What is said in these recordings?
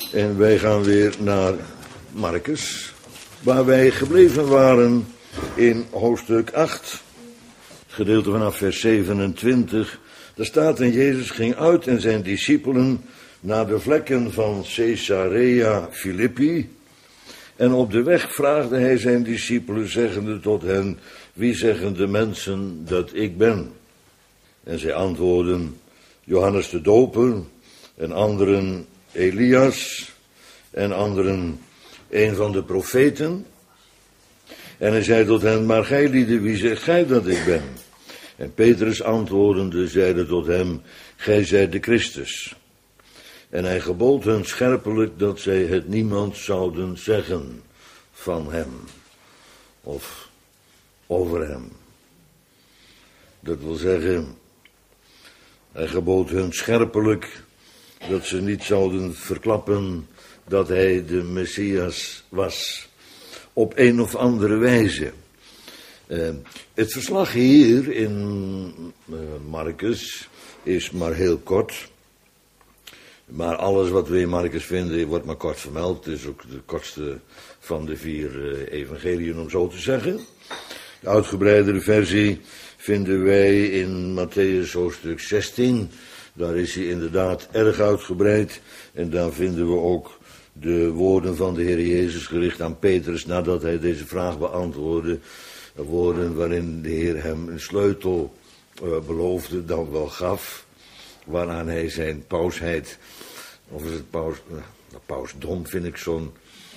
En wij gaan weer naar Marcus, waar wij gebleven waren in hoofdstuk 8, het gedeelte vanaf vers 27. Daar staat: en Jezus ging uit en zijn discipelen naar de vlekken van Caesarea Philippi. En op de weg vraagde hij zijn discipelen, zeggende tot hen: wie zeggen de mensen dat ik ben? En zij antwoordden: Johannes de Doper, en anderen Elias, en anderen een van de profeten. En hij zei tot hen: maar gij lieden, wie zegt gij dat ik ben? En Petrus antwoordende zeide tot hem: gij zijt de Christus. En hij gebood hun scherpelijk dat zij het niemand zouden zeggen van hem, of over hem. Dat wil zeggen, hij gebood hun scherpelijk dat ze niet zouden verklappen dat hij de Messias was, op een of andere wijze. Het verslag hier in Marcus is maar heel kort. Maar alles wat we in Marcus vinden wordt maar kort vermeld. Het is ook de kortste van de 4 evangeliën, om zo te zeggen. De uitgebreidere versie vinden wij in Mattheüs hoofdstuk 16. Daar is hij inderdaad erg uitgebreid. En daar vinden we ook de woorden van de Heer Jezus gericht aan Petrus nadat hij deze vraag beantwoordde. Woorden waarin de Heer hem een sleutel beloofde, dan wel gaf, waaraan hij zijn pausheid, of is het pausdom vind ik zo'n,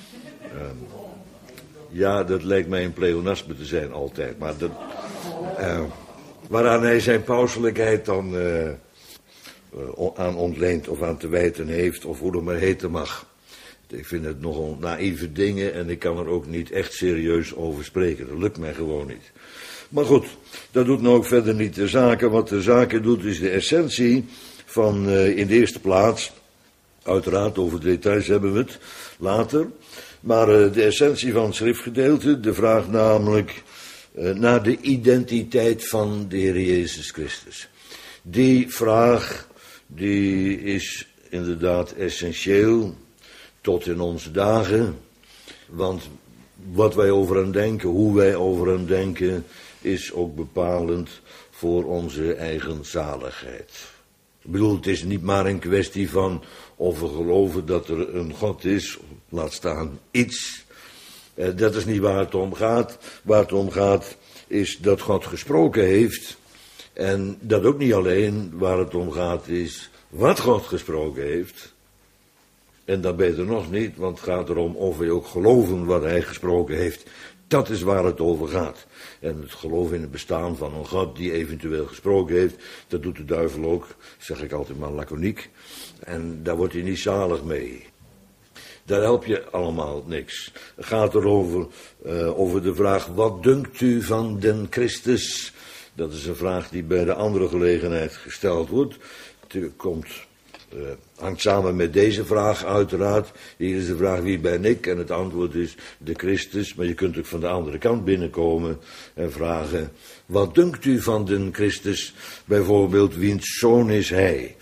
ja, dat lijkt mij een pleonasme te zijn altijd, maar dat, waaraan hij zijn pauselijkheid dan aan ontleent of aan te wijten heeft, of hoe dat maar heten mag. Ik vind het nogal naïeve dingen en ik kan er ook niet echt serieus over spreken. Dat lukt mij gewoon niet. Maar goed, dat doet nou ook verder niet de zaken. Wat de zaken doet is de essentie van in de eerste plaats. Uiteraard, over details hebben we het later. Maar de essentie van het schriftgedeelte, de vraag namelijk naar de identiteit van de Heer Jezus Christus. Die vraag, die is inderdaad essentieel tot in onze dagen. Want wat wij over hem denken, hoe wij over hem denken, is ook bepalend voor onze eigen zaligheid. Ik bedoel, het is niet maar een kwestie van of we geloven dat er een God is, laat staan iets. Dat is niet waar het om gaat. Waar het om gaat is dat God gesproken heeft. En dat ook niet alleen. Waar het om gaat is wat God gesproken heeft. En dat beter nog niet, want het gaat erom of wij ook geloven wat hij gesproken heeft. Dat is waar het over gaat. En het geloof in het bestaan van een God die eventueel gesproken heeft, dat doet de duivel ook, zeg ik altijd maar laconiek. En daar wordt hij niet zalig mee. Daar help je allemaal niks. Het gaat erover, over de vraag: wat dunkt u van den Christus? Dat is een vraag die bij de andere gelegenheid gesteld wordt. Het hangt samen met deze vraag uiteraard. Hier is de vraag: wie ben ik? En het antwoord is de Christus. Maar je kunt ook van de andere kant binnenkomen en vragen: wat dunkt u van den Christus? Bijvoorbeeld, wiens zoon is hij?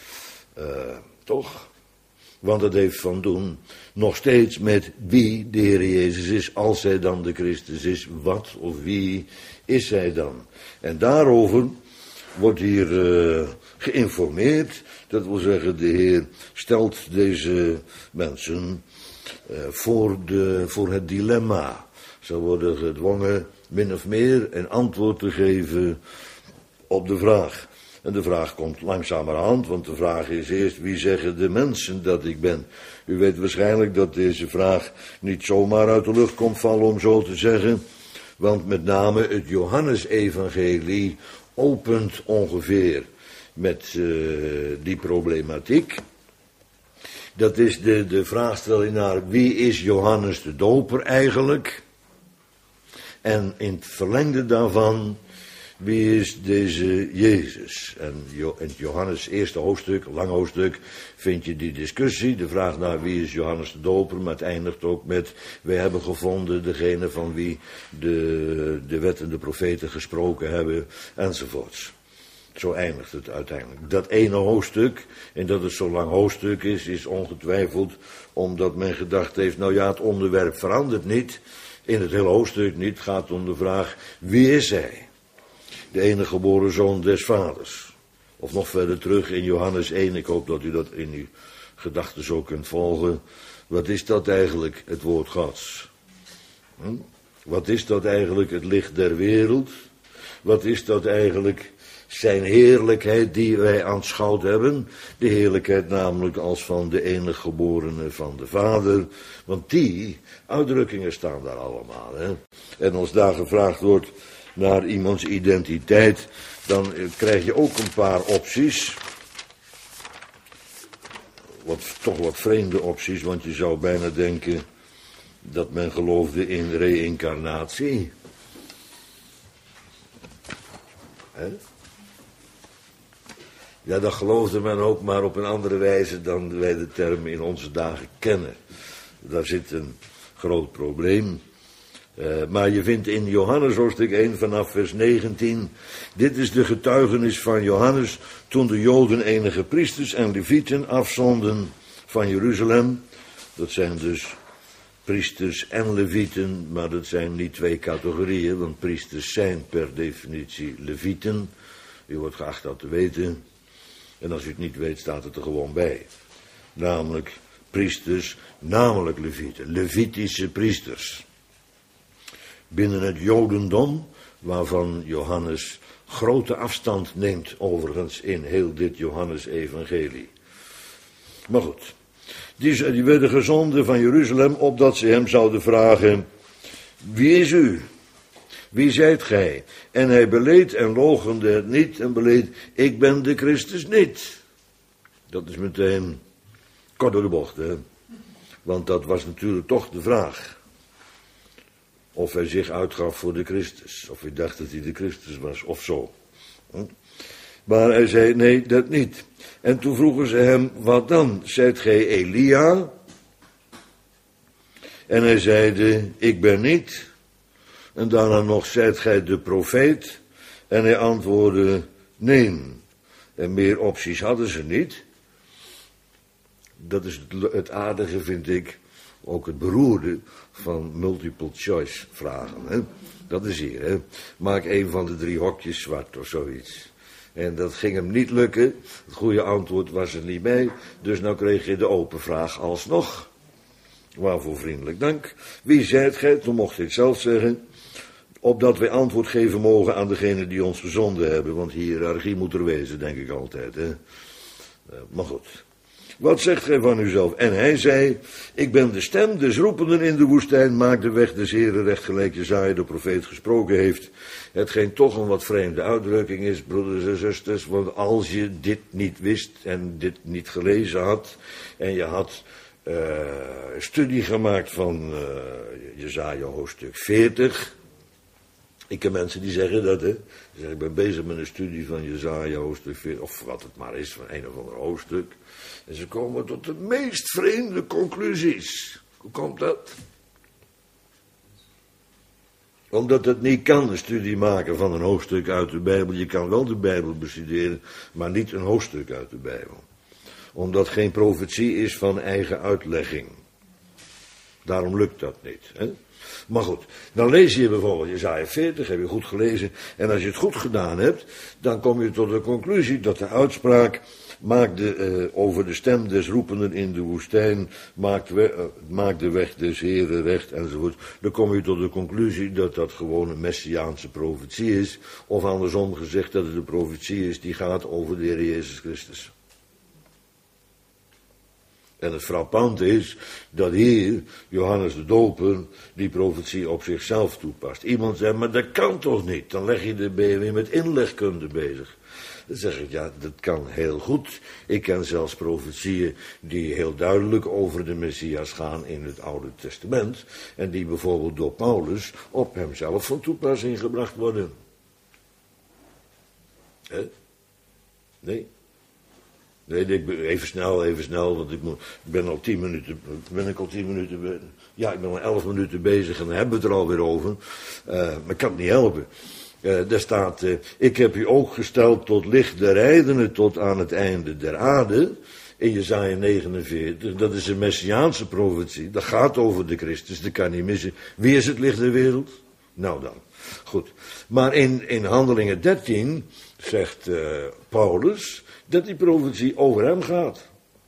Toch? Want het heeft van doen nog steeds met wie de Heer Jezus is. Als hij dan de Christus is, wat of wie is hij dan? En daarover wordt hier geïnformeerd. Dat wil zeggen, de Heer stelt deze mensen voor het dilemma. Ze worden gedwongen min of meer een antwoord te geven op de vraag. En de vraag komt langzamerhand, want de vraag is eerst: wie zeggen de mensen dat ik ben? U weet waarschijnlijk dat deze vraag niet zomaar uit de lucht komt vallen, om zo te zeggen. Want met name het Johannesevangelie opent ongeveer met die problematiek. Dat is de vraagstelling naar: wie is Johannes de Doper eigenlijk? En in het verlengde daarvan: wie is deze Jezus? En in het Johannes eerste hoofdstuk, lang hoofdstuk, vind je die discussie. De vraag naar wie is Johannes de Doper, maar het eindigt ook met: wij hebben gevonden degene van wie de wet en de profeten gesproken hebben, enzovoorts. Zo eindigt het uiteindelijk. Dat ene hoofdstuk, en dat het zo'n lang hoofdstuk is ongetwijfeld omdat men gedacht heeft, nou ja, het onderwerp verandert niet. In het hele hoofdstuk niet. Het gaat om de vraag, wie is hij? De enige geboren zoon des vaders. Of nog verder terug in Johannes 1, ik hoop dat u dat in uw gedachten zo kunt volgen. Wat is dat eigenlijk, het woord Gods? Wat is dat eigenlijk, het licht der wereld? Wat is dat eigenlijk, zijn heerlijkheid die wij aanschouwd hebben? De heerlijkheid namelijk als van de enige geborene van de Vader. Want die uitdrukkingen staan daar allemaal. Hè? En als daar gevraagd wordt naar iemands identiteit, dan krijg je ook een paar opties. Toch wat vreemde opties, want je zou bijna denken dat men geloofde in reïncarnatie. Ja, dat geloofde men ook, maar op een andere wijze dan wij de term in onze dagen kennen. Daar zit een groot probleem. Maar je vindt in Johannes hoofdstuk 1 vanaf vers 19... Dit is de getuigenis van Johannes toen de Joden enige priesters en levieten afzonden van Jeruzalem. Dat zijn dus priesters en levieten, maar dat zijn niet twee categorieën, want priesters zijn per definitie levieten. U wordt geacht dat te weten. En als u het niet weet, staat het er gewoon bij. Namelijk priesters, namelijk levieten, levitische priesters. Binnen het Jodendom, waarvan Johannes grote afstand neemt, overigens in heel dit Johannes-evangelie. Maar goed, die werden gezonden van Jeruzalem, opdat ze hem zouden vragen, wie is u? Wie zijt gij? En hij beleed en loochende het niet en beleed, ik ben de Christus niet. Dat is meteen kort door de bocht, hè. Want dat was natuurlijk toch de vraag. Of hij zich uitgaf voor de Christus. Of hij dacht dat hij de Christus was, of zo. Maar hij zei, nee, dat niet. En toen vroegen ze hem, wat dan? Zijt gij Elia? En hij zeide, ik ben niet. En daarna nog, zijt gij de profeet? En hij antwoordde, nee. En meer opties hadden ze niet. Dat is het aardige, vind ik, ook het beroerde van multiple choice vragen. Hè? Dat is hier, hè. Maak een van de 3 hokjes zwart of zoiets. En dat ging hem niet lukken. Het goede antwoord was er niet bij. Dus nou kreeg je de open vraag alsnog. Waarvoor vriendelijk dank. Wie zijt gij? Toen mocht hij het zelf zeggen. Opdat wij antwoord geven mogen aan degene die ons gezonden hebben. Want hiërarchie moet er wezen, denk ik altijd. Hè? Maar goed. Wat zegt gij van uzelf? En hij zei, ik ben de stem des roependen in de woestijn, maak de weg des Heren recht gelijk Jesaja de profeet gesproken heeft. Hetgeen toch een wat vreemde uitdrukking is, broeders en zusters, want als je dit niet wist en dit niet gelezen had, en je had studie gemaakt van Jesaja hoofdstuk 40... Ik heb mensen die zeggen dat, hè. Die zeggen, ik ben bezig met een studie van Jesaja hoofdstuk 40, of wat het maar is, van een of ander hoofdstuk. En ze komen tot de meest vreemde conclusies. Hoe komt dat? Omdat het niet kan, een studie maken van een hoofdstuk uit de Bijbel. Je kan wel de Bijbel bestuderen, maar niet een hoofdstuk uit de Bijbel. Omdat geen profetie is van eigen uitlegging. Daarom lukt dat niet, hè. Maar goed, dan lees je bijvoorbeeld Jesaja 40, heb je goed gelezen. En als je het goed gedaan hebt, dan kom je tot de conclusie dat de uitspraak over de stem des roependen in de woestijn, maakt de weg des Heren recht enzovoort. Dan kom je tot de conclusie dat dat gewoon een messiaanse profetie is. Of andersom gezegd dat het een profetie is die gaat over de Heer Jezus Christus. En het frappante is dat hier Johannes de Doper die profetie op zichzelf toepast. Iemand zegt, maar dat kan toch niet? Dan ben je weer met inlegkunde bezig. Dan zeg ik, ja, dat kan heel goed. Ik ken zelfs profetieën die heel duidelijk over de Messias gaan in het Oude Testament. En die bijvoorbeeld door Paulus op hemzelf van toepassing gebracht worden. Nee? Nee, even snel, want ik ben al 10 minuten, ja, ik ben al 11 minuten bezig en dan hebben we het er alweer over. Maar ik kan het niet helpen. Daar staat, ik heb u ook gesteld tot licht der heidenen tot aan het einde der aarde. In Jesaja 49, dat is een messiaanse profetie. Dat gaat over de Christus, dat kan niet missen. Wie is het licht der wereld? Nou dan, goed. Maar in Handelingen 13 zegt Paulus dat die profetie over hem gaat.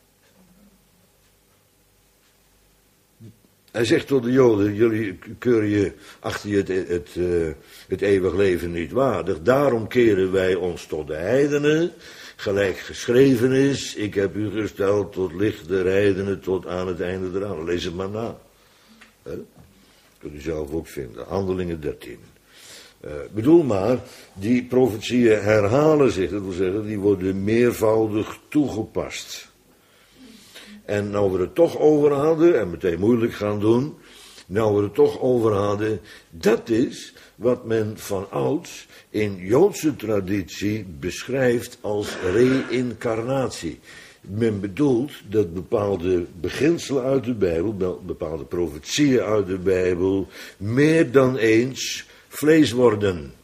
Hij zegt tot de Joden, jullie keuren je achter je het eeuwig leven niet waardig. Daarom keren wij ons tot de heidenen, gelijk geschreven is. Ik heb u gesteld tot licht der heidenen tot aan het einde der aarde. Lees het maar na. Kunt u zelf ook vinden. Handelingen 13. Bedoel maar, die profetieën herhalen zich. Dat wil zeggen, die worden meervoudig toegepast. En nou we het toch over hadden, en meteen moeilijk gaan doen, nou we het toch over hadden, dat is wat men van ouds in Joodse traditie beschrijft als reïncarnatie. Men bedoelt dat bepaalde beginselen uit de Bijbel, bepaalde profetieën uit de Bijbel, meer dan eens vlees worden.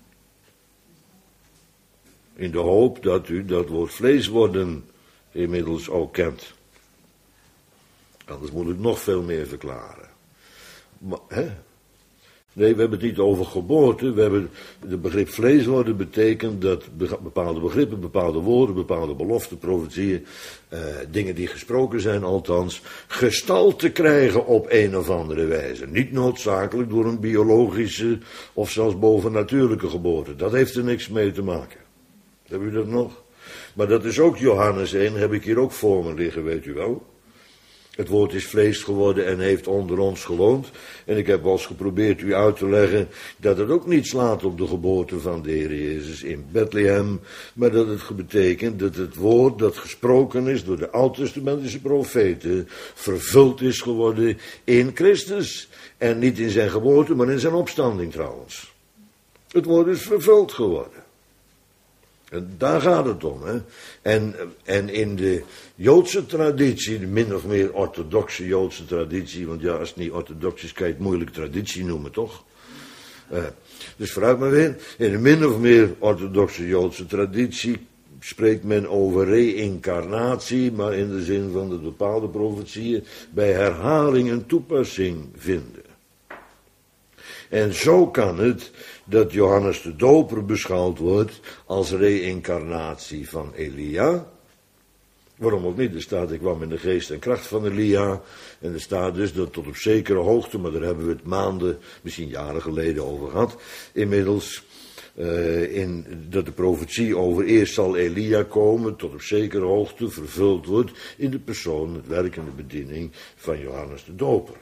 In de hoop dat u dat woord vlees worden inmiddels ook kent. Anders moet ik nog veel meer verklaren. Maar, nee, we hebben het niet over geboorte. We hebben het begrip vlees worden betekent dat bepaalde begrippen, bepaalde woorden, bepaalde beloften, profetieën, dingen die gesproken zijn althans, gestalte krijgen op een of andere wijze. Niet noodzakelijk door een biologische of zelfs bovennatuurlijke geboorte. Dat heeft er niks mee te maken. Hebben u dat nog? Maar dat is ook Johannes 1, heb ik hier ook voor me liggen, weet u wel. Het woord is vlees geworden en heeft onder ons gewoond. En ik heb wel eens geprobeerd u uit te leggen dat het ook niet slaat op de geboorte van de Heer Jezus in Bethlehem. Maar dat het betekent dat het woord dat gesproken is door de Oud-testamentische profeten vervuld is geworden in Christus. En niet in zijn geboorte, maar in zijn opstanding trouwens. Het woord is vervuld geworden. En daar gaat het om. Hè? En in de Joodse traditie, de min of meer orthodoxe Joodse traditie, want ja, als het niet orthodox is, kan je het moeilijk traditie noemen, toch? Dus vooruit maar weer. In de min of meer orthodoxe Joodse traditie spreekt men over reïncarnatie, maar in de zin van dat bepaalde profetieën bij herhaling een toepassing vinden. En zo kan het dat Johannes de Doper beschouwd wordt als reïncarnatie van Elia. Waarom ook niet? Er staat, ik kwam in de geest en kracht van Elia. En er staat dus dat tot op zekere hoogte, maar daar hebben we het maanden, misschien jaren geleden over gehad. Inmiddels, dat de profetie over eerst zal Elia komen, tot op zekere hoogte vervuld wordt in de persoon, het werk en de bediening van Johannes de Doper.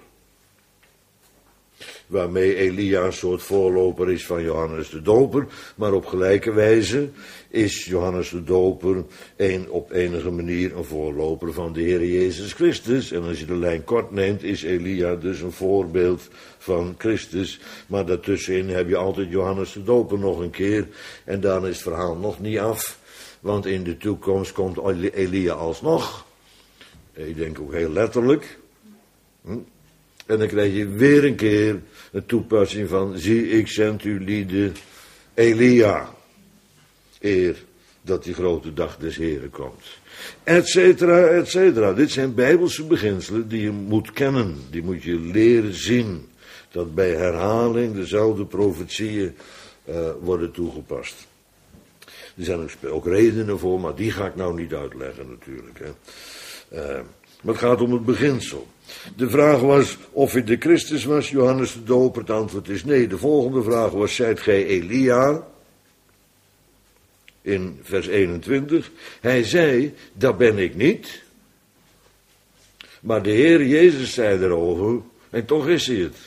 Waarmee Elia een soort voorloper is van Johannes de Doper, maar op gelijke wijze is Johannes de Doper op enige manier een voorloper van de Heer Jezus Christus. En als je de lijn kort neemt, is Elia dus een voorbeeld van Christus. Maar daartussenin heb je altijd Johannes de Doper nog een keer. En dan is het verhaal nog niet af, want in de toekomst komt Elia alsnog. Ik denk ook heel letterlijk. En dan krijg je weer een keer een toepassing van, zie ik zend u lieden Elia, eer dat die grote dag des Heren komt. Etcetera, etcetera. Dit zijn bijbelse beginselen die je moet kennen, die moet je leren zien. Dat bij herhaling dezelfde profetieën worden toegepast. Er zijn ook redenen voor, maar die ga ik nou niet uitleggen natuurlijk. Hè. Maar het gaat om het beginsel. De vraag was of hij de Christus was, Johannes de Doper. Het antwoord is nee. De volgende vraag was, zijt gij Elia? In vers 21. Hij zei, dat ben ik niet. Maar de Heer Jezus zei erover, en toch is hij het.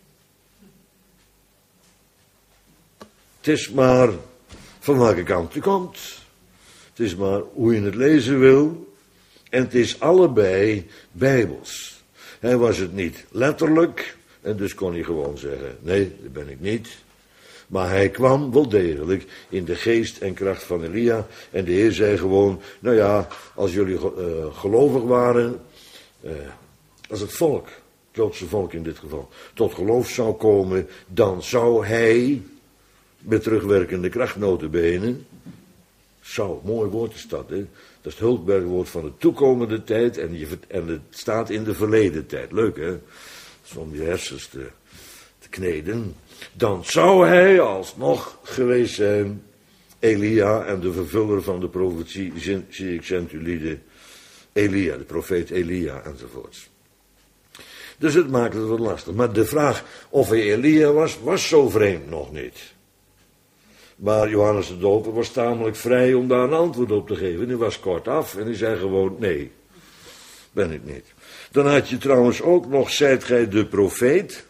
Het is maar van welke kant je komt. Het is maar hoe je het lezen wil. En het is allebei bijbels. Hij was het niet letterlijk, en dus kon hij gewoon zeggen, nee, dat ben ik niet. Maar hij kwam wel degelijk in de geest en kracht van Elia. En de Heer zei gewoon, nou ja, als jullie gelovig waren, als het volk, het Joodse volk in dit geval, tot geloof zou komen, dan zou hij met terugwerkende kracht nota bene. Zou, mooi woord is dat, hè? Dat is het hulpwerkwoord van de toekomende tijd en het staat in de verleden tijd. Leuk, hè? Om je hersens te kneden. Dan zou hij alsnog geweest zijn, Elia en de vervuller van de profetie, zie ik Zend-Julide, Elia, de profeet Elia enzovoorts. Dus het maakt het wat lastig. Maar de vraag of hij Elia was zo vreemd nog niet. Maar Johannes de Doper was tamelijk vrij om daar een antwoord op te geven. Hij was kortaf en hij zei gewoon nee, ben ik niet. Dan had je trouwens ook nog, zijt gij de profeet?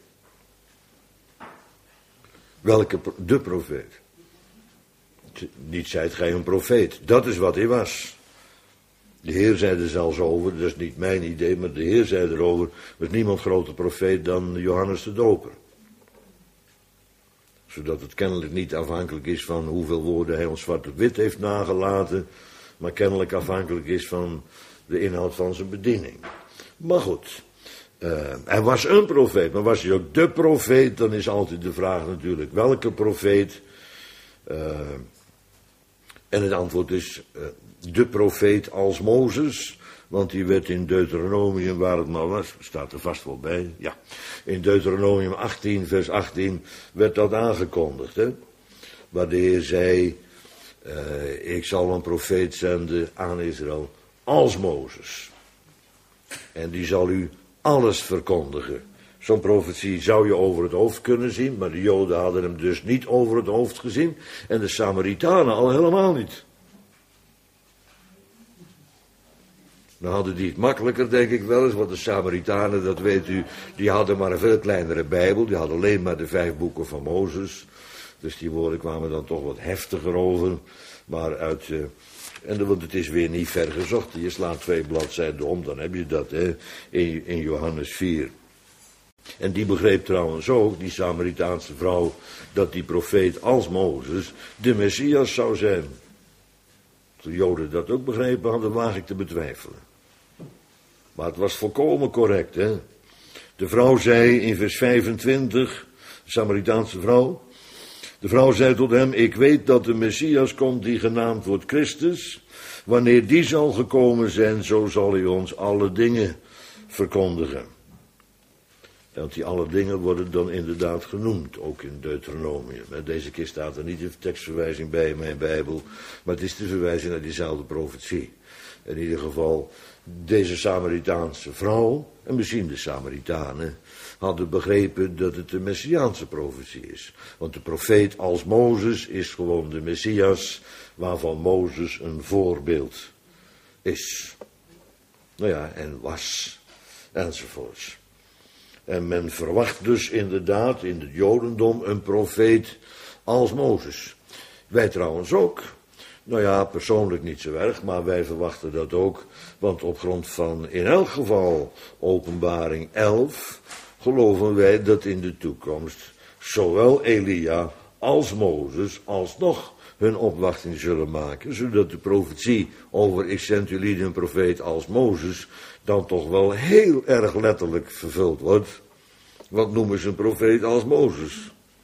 Welke, de profeet? Niet zijt gij een profeet, dat is wat hij was. De Heer zei er zelfs over, dat is niet mijn idee, maar de Heer zei erover, was niemand groter profeet dan Johannes de Doper. Zodat het kennelijk niet afhankelijk is van hoeveel woorden hij ons zwart op wit heeft nagelaten, maar kennelijk afhankelijk is van de inhoud van zijn bediening. Maar goed, hij was een profeet, maar was hij ook de profeet, dan is altijd de vraag natuurlijk welke profeet. En het antwoord is de profeet als Mozes, want die werd in Deuteronomium, waar het maar was, staat er vast wel bij, ja, in Deuteronomium 18, vers 18, werd dat aangekondigd, hè? Waar de Heer zei, ik zal een profeet zenden aan Israël als Mozes. En die zal u alles verkondigen. Zo'n profetie zou je over het hoofd kunnen zien, maar de Joden hadden hem dus niet over het hoofd gezien en de Samaritanen al helemaal niet. Nou hadden die het makkelijker, denk ik wel eens, want de Samaritanen, dat weet u, die hadden maar een veel kleinere Bijbel, die hadden alleen maar de 5 boeken van Mozes. Dus die woorden kwamen dan toch wat heftiger over, maar want het is weer niet ver gezocht, je slaat 2 bladzijden om, dan heb je dat, hè, in Johannes 4. En die begreep trouwens ook, die Samaritaanse vrouw, dat die profeet als Mozes de Messias zou zijn. De Joden dat ook begrepen hadden, waag ik te betwijfelen. Maar het was volkomen correct, hè. De vrouw zei in vers 25, de Samaritaanse vrouw, de vrouw zei tot hem, ik weet dat de Messias komt die genaamd wordt Christus. Wanneer die zal gekomen zijn, zo zal hij ons alle dingen verkondigen. Want die alle dingen worden dan inderdaad genoemd, ook in Deuteronomium. Deze keer staat er niet een tekstverwijzing bij in mijn Bijbel, maar het is de verwijzing naar diezelfde profetie. In ieder geval, deze Samaritaanse vrouw, en misschien de Samaritanen, hadden begrepen dat het de Messiaanse profetie is. Want de profeet als Mozes is gewoon de Messias, waarvan Mozes een voorbeeld is. Nou ja, en was, enzovoorts. En men verwacht dus inderdaad in het Jodendom een profeet als Mozes. Wij trouwens ook. Nou ja, persoonlijk niet zo erg, maar wij verwachten dat ook. Want op grond van in elk geval Openbaring 11 geloven wij dat in de toekomst zowel Elia als Mozes alsnog hun opwachting zullen maken. Zodat de profetie over ik zend jullie een profeet als Mozes dan toch wel heel erg letterlijk vervuld wordt. Wat noemen ze een profeet als Mozes?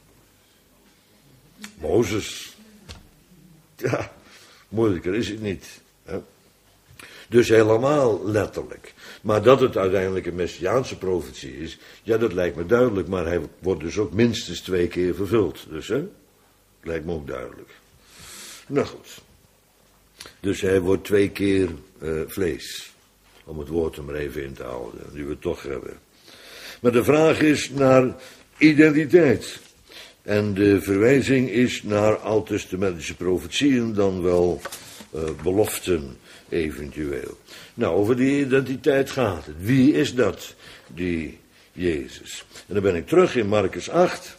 Mozes. Ja, moeilijker is het niet. Hè? Dus helemaal letterlijk. Maar dat het uiteindelijk een Messiaanse profetie is, ja, dat lijkt me duidelijk. Maar hij wordt dus ook minstens 2 keer vervuld. Dus, hè? Lijkt me ook duidelijk. Nou goed. Dus hij wordt 2 keer vlees. Om het woord er maar even in te houden, nu we het toch hebben. Maar de vraag is naar identiteit. En de verwijzing is naar oud-testamentische profetieën, dan wel beloften eventueel. Nou, over die identiteit gaat het. Wie is dat, die Jezus? En dan ben ik terug in Markus 8.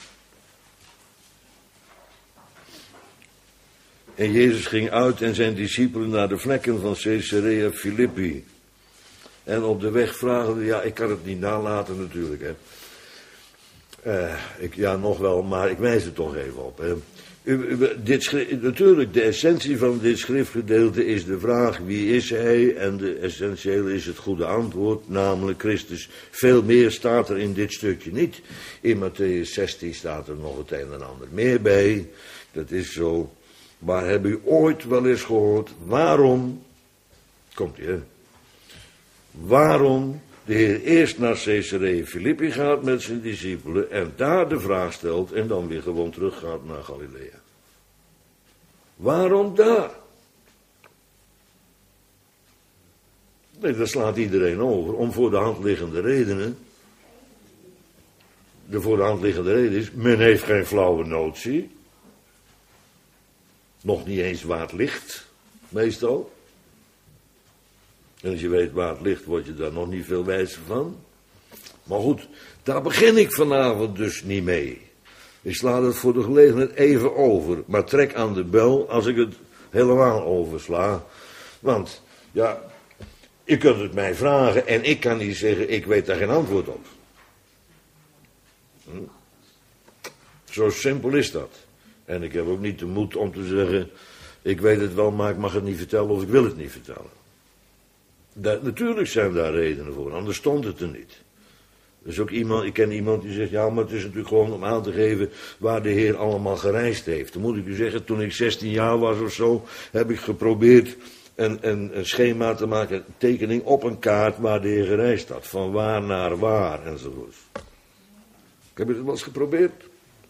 En Jezus ging uit en zijn discipelen naar de vlekken van Caesarea Philippi. En op de weg vragen, ja, ik kan het niet nalaten natuurlijk, hè. Ja, nog wel, maar ik wijs er toch even op, hè. Natuurlijk, de essentie van dit schriftgedeelte is de vraag, wie is hij? En de essentiële is het goede antwoord, namelijk Christus. Veel meer staat er in dit stukje niet. In Mattheüs 16 staat er nog het een en ander meer bij. Dat is zo. Maar heb u ooit wel eens gehoord waarom, komt ie, hè? Waarom de Heer eerst naar Caesarea Philippi gaat met zijn discipelen en daar de vraag stelt en dan weer gewoon teruggaat naar Galilea? Waarom daar? Nee, dat slaat iedereen over, om voor de hand liggende redenen. De voor de hand liggende reden is, men heeft geen flauwe notie. Nog niet eens waar het ligt, meestal. En als je weet waar het ligt, word je daar nog niet veel wijzer van. Maar goed, daar begin ik vanavond dus niet mee. Ik sla het voor de gelegenheid even over. Maar trek aan de bel als ik het helemaal oversla. Want, ja, je kunt het mij vragen en ik kan niet zeggen, ik weet daar geen antwoord op. Zo simpel is dat. En ik heb ook niet de moed om te zeggen, ik weet het wel, maar ik mag het niet vertellen of ik wil het niet vertellen. Natuurlijk zijn daar redenen voor, anders stond het er niet. Er is ook iemand, ik ken iemand die zegt, ja, maar het is natuurlijk gewoon om aan te geven waar de Heer allemaal gereisd heeft. Dan moet ik u zeggen, toen ik 16 jaar was of zo, heb ik geprobeerd een schema te maken, een tekening op een kaart waar de Heer gereisd had. Van waar naar waar enzovoort. Ik heb het wel eens geprobeerd.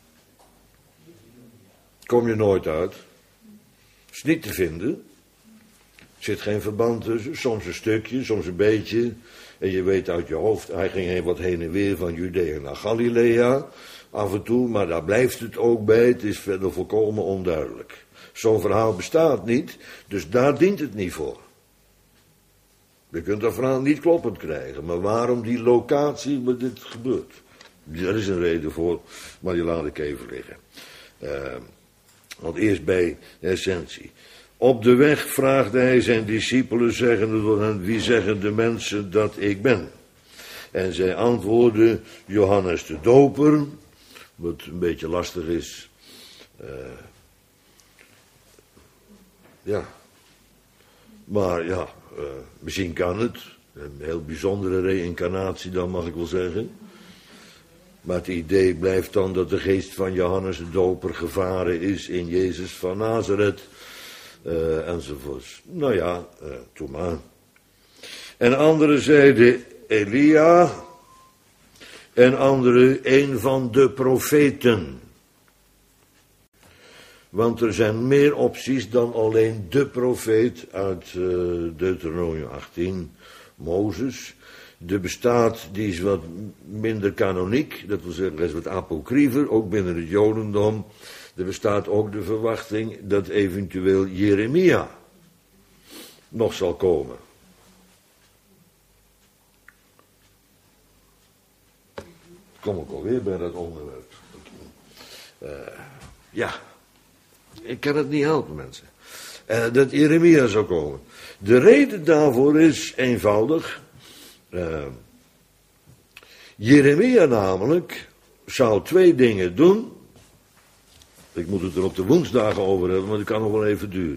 Kom je nooit uit. Is niet te vinden. Er zit geen verband tussen. Soms een stukje, soms een beetje. En je weet uit je hoofd, hij ging wat heen en weer van Judea naar Galilea. Af en toe, maar daar blijft het ook bij. Het is verder volkomen onduidelijk. Zo'n verhaal bestaat niet, dus daar dient het niet voor. Je kunt dat verhaal niet kloppend krijgen. Maar waarom die locatie waar dit gebeurt? Daar is een reden voor, maar die laat ik even liggen. Want eerst bij de essentie. Op de weg vraagde hij zijn discipelen, zeggende tot hen, wie zeggen de mensen dat ik ben? En zij antwoordden, Johannes de Doper, wat een beetje lastig is. Maar ja, misschien kan het. Een heel bijzondere reïncarnatie dan, mag ik wel zeggen. Maar het idee blijft dan dat de geest van Johannes de Doper gevaren is in Jezus van Nazareth. Enzovoorts. Nou ja, toen maar. En anderen zeiden Elia. En anderen een van de profeten. Want er zijn meer opties dan alleen de profeet uit Deuteronomium 18, Mozes. Er bestaat, die is wat minder kanoniek, dat wil zeggen, is wat apocryfer, ook binnen het Jodendom. Er bestaat ook de verwachting dat eventueel Jeremia nog zal komen. Kom ik alweer bij dat onderwerp. Ik kan het niet helpen, mensen. Dat Jeremia zou komen. De reden daarvoor is eenvoudig. Jeremia namelijk zou 2 dingen doen. Ik moet het er op de woensdagen over hebben, maar dat kan nog wel even duren.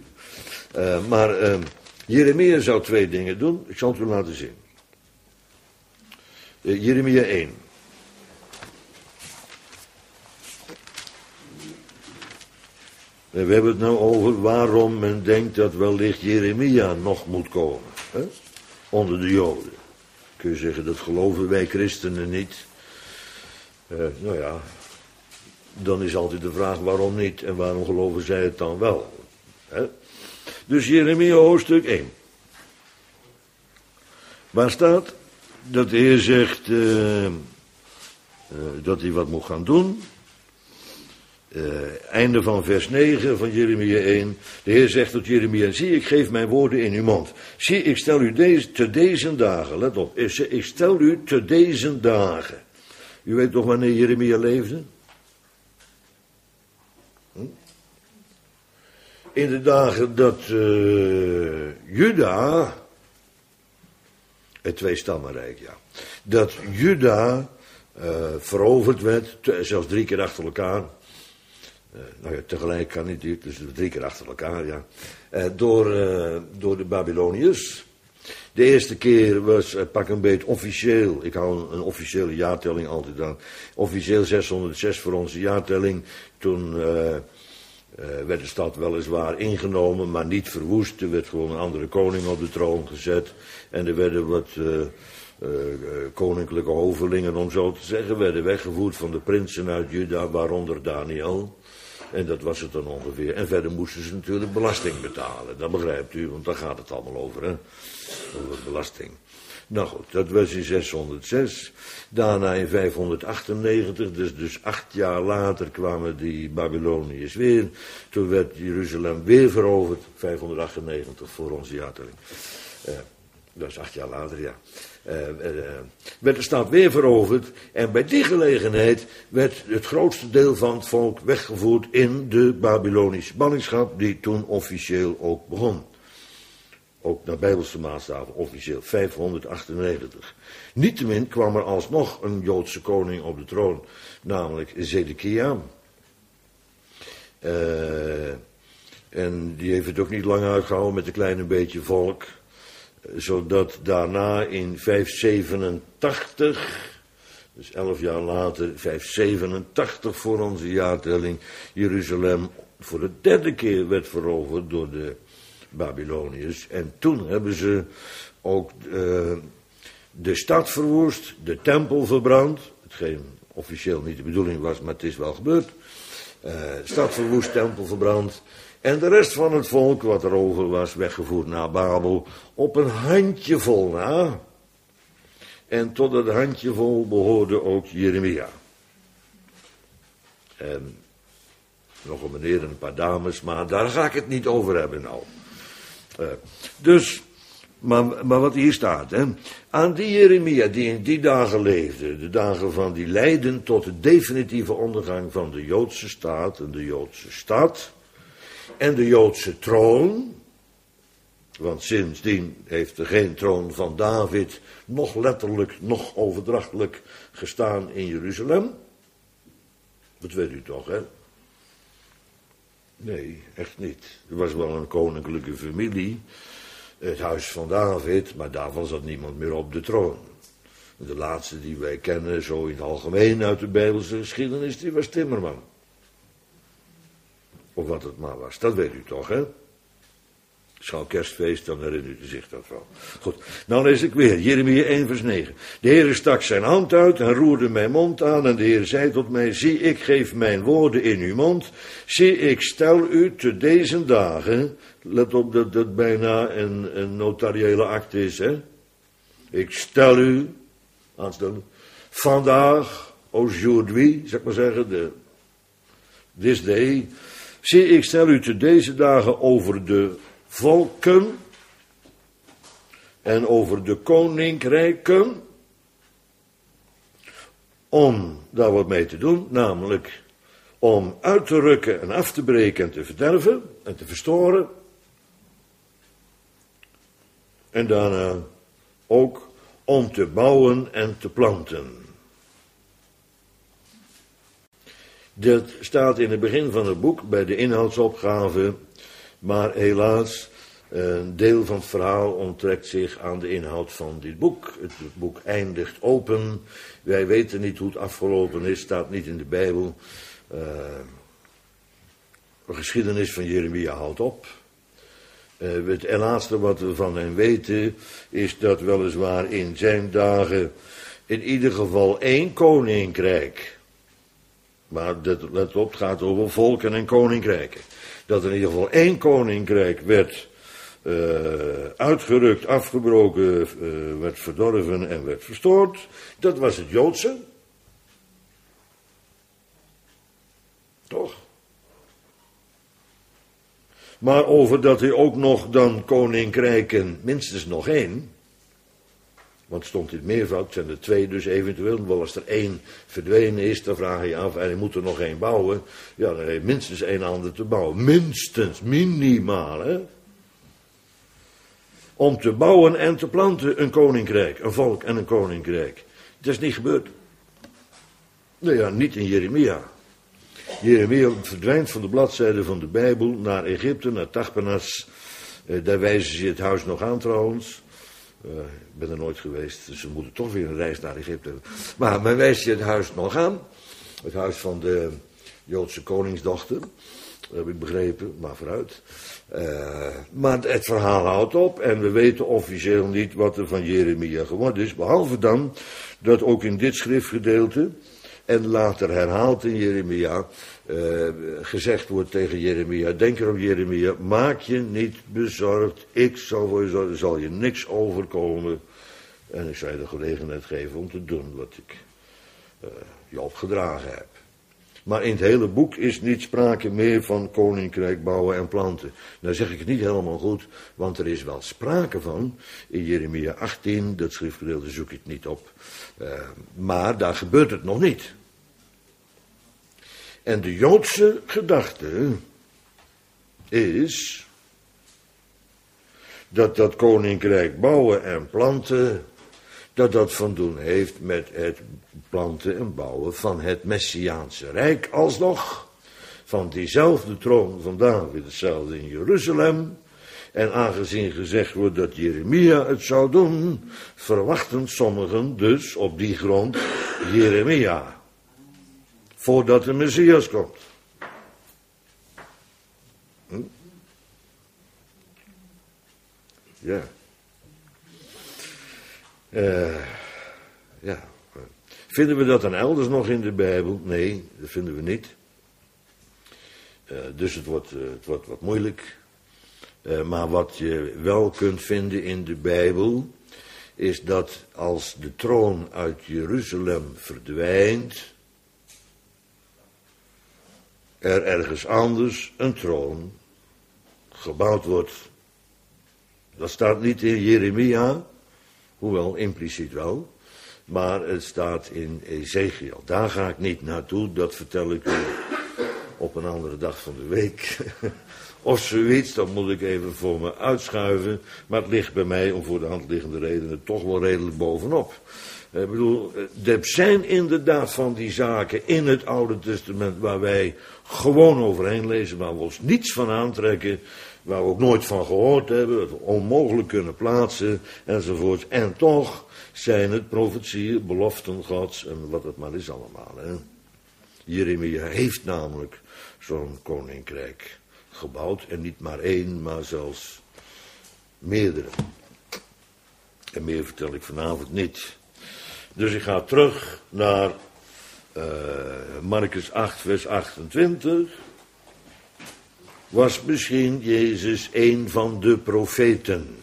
Jeremia zou 2 dingen doen. Ik zal het u laten zien. Jeremia 1. We hebben het nou over waarom men denkt dat wellicht Jeremia nog moet komen. Hè? Onder de Joden. Kun je zeggen, dat geloven wij christenen niet. Dan is altijd de vraag waarom niet en waarom geloven zij het dan wel. Hè? Dus Jeremia hoofdstuk 1. Waar staat dat de Heer zegt dat hij wat moet gaan doen. Einde van vers 9 van Jeremia 1. De Heer zegt tot Jeremia, zie, ik geef mijn woorden in uw mond. Zie, ik stel u te deze dagen, let op, ik stel u te deze dagen. U weet toch wanneer Jeremia leefde? In de dagen dat Juda, het 2-stammenrijk, ja, dat Juda veroverd werd, zelfs 3 keer achter elkaar. Tegelijk kan niet, dus 3 keer achter elkaar, ja. Door de Babyloniërs. De eerste keer was pak een beetje officieel, ik hou een officiële jaartelling altijd aan. Officieel 606 voor onze jaartelling. Toen werd de stad weliswaar ingenomen, maar niet verwoest. Er werd gewoon een andere koning op de troon gezet. En er werden wat koninklijke hovelingen, om zo te zeggen, werden weggevoerd van de prinsen uit Juda, waaronder Daniel. En dat was het dan ongeveer. En verder moesten ze natuurlijk belasting betalen. Dat begrijpt u, want daar gaat het allemaal over, hè? Over belasting. Nou goed, dat was in 606. Daarna in 598, dus 8 jaar later kwamen die Babyloniërs weer. Toen werd Jeruzalem weer veroverd. 598 voor onze jaartelling. Dat is 8 jaar later, ja. Werd de stad weer veroverd. En bij die gelegenheid werd het grootste deel van het volk weggevoerd in de Babylonische ballingschap, die toen officieel ook begon. Ook naar Bijbelse maatstaven, officieel 598. Niettemin kwam er alsnog een Joodse koning op de troon, namelijk Zedekia. En die heeft het ook niet lang uitgehouden met een klein beetje volk. Zodat daarna in 587, dus 11 jaar later, 587 voor onze jaartelling, Jeruzalem voor de 3e keer werd veroverd door de Babyloniërs. En toen hebben ze ook de stad verwoest, de tempel verbrand, hetgeen officieel niet de bedoeling was, maar het is wel gebeurd. Stad verwoest, tempel verbrand. En de rest van het volk wat er over was weggevoerd naar Babel op een handjevol na. En tot het handjevol behoorde ook Jeremia. En nog een meneer en een paar dames, maar daar ga ik het niet over hebben nou. Maar wat hier staat, hè. Aan die Jeremia die in die dagen leefde, de dagen van die leidden tot de definitieve ondergang van de Joodse staat en de Joodse stad en de Joodse troon, want sindsdien heeft er geen troon van David, nog letterlijk, nog overdrachtelijk gestaan in Jeruzalem. Dat weet u toch, hè? Nee, echt niet. Er was wel een koninklijke familie, het huis van David, maar daarvan zat niemand meer op de troon. De laatste die wij kennen, zo in het algemeen uit de Bijbelse geschiedenis, die was Timmerman. Of wat het maar was, dat weet u toch, hè? Schouw kerstfeest, dan herinnert u zich dat wel. Goed, nou lees ik weer, Jeremia 1 vers 9. De Heere stak zijn hand uit en roerde mijn mond aan en de Heer zei tot mij, zie, ik geef mijn woorden in uw mond. Zie, ik stel u te deze dagen, let op dat dat bijna een notariële akte is, hè. Ik stel u, aanstellen, vandaag, aujourd'hui, zeg maar zeggen, this day. Zie, ik stel u te deze dagen over de volken en over de koninkrijken om daar wat mee te doen, namelijk om uit te rukken en af te breken en te verderven en te verstoren en daarna ook om te bouwen en te planten. Dat staat in het begin van het boek bij de inhoudsopgave. Maar helaas, een deel van het verhaal onttrekt zich aan de inhoud van dit boek. Het boek eindigt open. Wij weten niet hoe het afgelopen is, staat niet in de Bijbel. De geschiedenis van Jeremia houdt op. Het laatste wat we van hem weten is dat weliswaar in zijn dagen in ieder geval 1 koninkrijk. Maar let op, het gaat over volken en koninkrijken. Dat er in ieder geval 1 koninkrijk werd uitgerukt, afgebroken, werd verdorven en werd verstoord. Dat was het Joodse. Toch? Maar over dat hij ook nog dan koninkrijken, minstens nog 1... Want het stond in het meervoud, zijn er 2 dus eventueel. Wel als er 1 verdwenen is, dan vraag je af, en hij moet er nog 1 bouwen. Ja, dan heeft minstens 1 ander te bouwen. Minstens, minimaal, hè. Om te bouwen en te planten een koninkrijk, een volk en een koninkrijk. Dat is niet gebeurd. Nou ja, niet in Jeremia. Jeremia verdwijnt van de bladzijde van de Bijbel naar Egypte, naar Tachpenas. Daar wijzen ze het huis nog aan trouwens. Ik ben er nooit geweest, dus we moeten toch weer een reis naar Egypte hebben. Maar men wijst je het huis nog aan. Het huis van de Joodse koningsdochter. Dat heb ik begrepen, maar vooruit. Maar het verhaal houdt op en we weten officieel niet wat er van Jeremia geworden is. Behalve dan dat ook in dit schriftgedeelte en later herhaald in Jeremia gezegd wordt tegen Jeremia. Denk erom Jeremia, maak je niet bezorgd. Ik zal voor je zorgen, er zal je niks overkomen. En ik zal je de gelegenheid geven om te doen wat ik je opgedragen heb. Maar in het hele boek is niet sprake meer van koninkrijk bouwen en planten. Nou zeg ik het niet helemaal goed, want er is wel sprake van. In Jeremia 18, dat schriftgedeelte zoek ik niet op. Maar daar gebeurt het nog niet. En de Joodse gedachte is dat dat koninkrijk bouwen en planten, dat van doen heeft met het planten en bouwen van het Messiaanse Rijk, alsnog van diezelfde troon van David, hetzelfde in Jeruzalem. En aangezien gezegd wordt dat Jeremia het zou doen, verwachten sommigen dus op die grond Jeremia, voordat de Messias komt. Ja. Ja. Vinden we dat dan elders nog in de Bijbel? Nee, dat vinden we niet. Dus het wordt wat moeilijk. Maar wat je wel kunt vinden in de Bijbel, is dat als de troon uit Jeruzalem verdwijnt, er ergens anders een troon gebouwd wordt. Dat staat niet in Jeremia, hoewel impliciet wel, maar het staat in Ezekiel. Daar ga ik niet naartoe, dat vertel ik u op een andere dag van de week. Of zoiets, dat moet ik even voor me uitschuiven. Maar het ligt bij mij, om voor de hand liggende redenen, toch wel redelijk bovenop. Ik bedoel, er zijn inderdaad van die zaken in het Oude Testament waar wij gewoon overheen lezen, waar we ons niets van aantrekken, waar we ook nooit van gehoord hebben, dat we onmogelijk kunnen plaatsen, enzovoort. En toch zijn het profetieën, beloften Gods en wat het maar is allemaal. Hè. Jeremia heeft namelijk zo'n koninkrijk gebouwd. En niet maar één, maar zelfs meerdere. En meer vertel ik vanavond niet. Dus ik ga terug naar Markus 8, vers 28. Was misschien Jezus een van de profeten?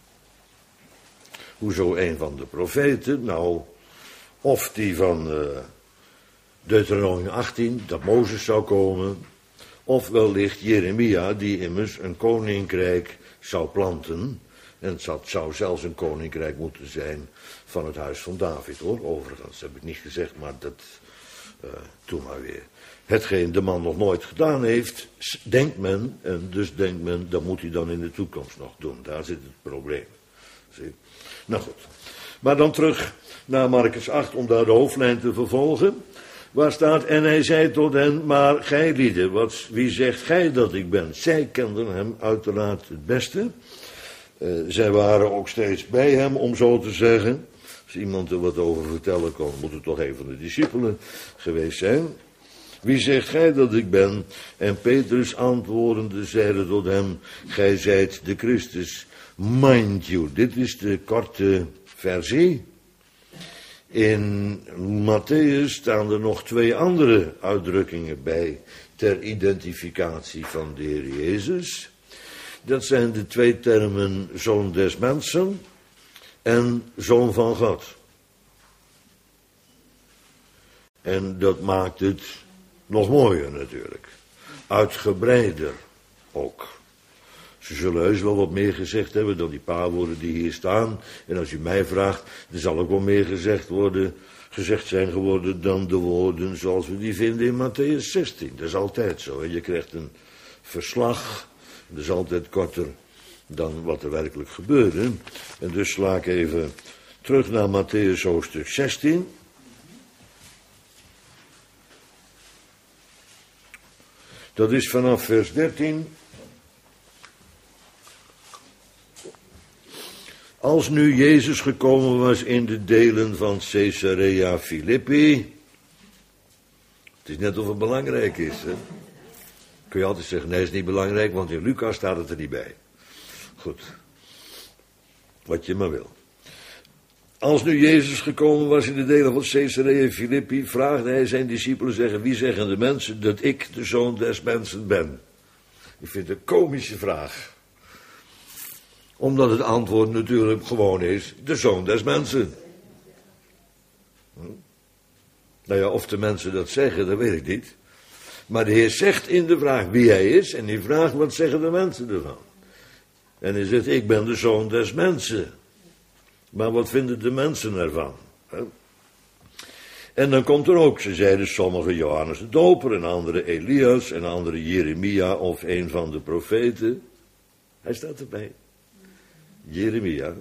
Hoezo een van de profeten? Nou, of die van Deuteronomium 18, dat Mozes zou komen, of wellicht Jeremia, die immers een koninkrijk zou planten. En het zou zelfs een koninkrijk moeten zijn van het huis van David, hoor. Overigens heb ik niet gezegd, maar dat toen maar weer. Hetgeen de man nog nooit gedaan heeft, denkt men, en dus denkt men, dat moet hij dan in de toekomst nog doen. Daar zit het probleem. Zie? Nou goed. Maar dan terug naar Markus 8, om daar de hoofdlijn te vervolgen. Waar staat, en hij zei tot hen, maar gij lieden, wie zegt gij dat ik ben? Zij kenden hem uiteraard het beste. Zij waren ook steeds bij hem, om zo te zeggen. Als iemand er wat over vertellen kon, moet het toch een van de discipelen geweest zijn. Wie zegt gij dat ik ben? En Petrus antwoordende zeide tot hem, gij zijt de Christus. Mind you, dit is de korte versie. In Matthäus staan er nog 2 andere uitdrukkingen bij ter identificatie van de Heer Jezus. Dat zijn de 2 termen zoon des mensen en zoon van God. En dat maakt het nog mooier natuurlijk. Uitgebreider ook. Ze zullen heus wel wat meer gezegd hebben dan die paar woorden die hier staan. En als u mij vraagt, er zal ook wel meer gezegd zijn geworden dan de woorden zoals we die vinden in Matthäus 16. Dat is altijd zo. En je krijgt een verslag. Dat is altijd korter dan wat er werkelijk gebeurde. En dus sla ik even terug naar Matthäus hoofdstuk 16. Dat is vanaf vers 13. Als nu Jezus gekomen was in de delen van Caesarea Philippi. Het is net of het belangrijk is, hè. kun je altijd zeggen, nee, is niet belangrijk, want in Lucas staat het er niet bij. Goed. Wat je maar wil. Als nu Jezus gekomen was in de delen van Caesarea Philippi, vraagde hij zijn discipelen zeggen, wie zeggen de mensen dat ik de zoon des mensen ben? Ik vind het een komische vraag. Omdat het antwoord natuurlijk gewoon is, de zoon des mensen. Nou ja, of de mensen dat zeggen, dat weet ik niet. Maar de Heer zegt in de vraag wie hij is, en die vraagt wat zeggen de mensen ervan. En hij zegt, ik ben de zoon des mensen. Maar wat vinden de mensen ervan? En dan komt er ook, ze zeiden sommigen Johannes de Doper, en anderen Elias, en anderen Jeremia of een van de profeten. Hij staat erbij. Jeremia.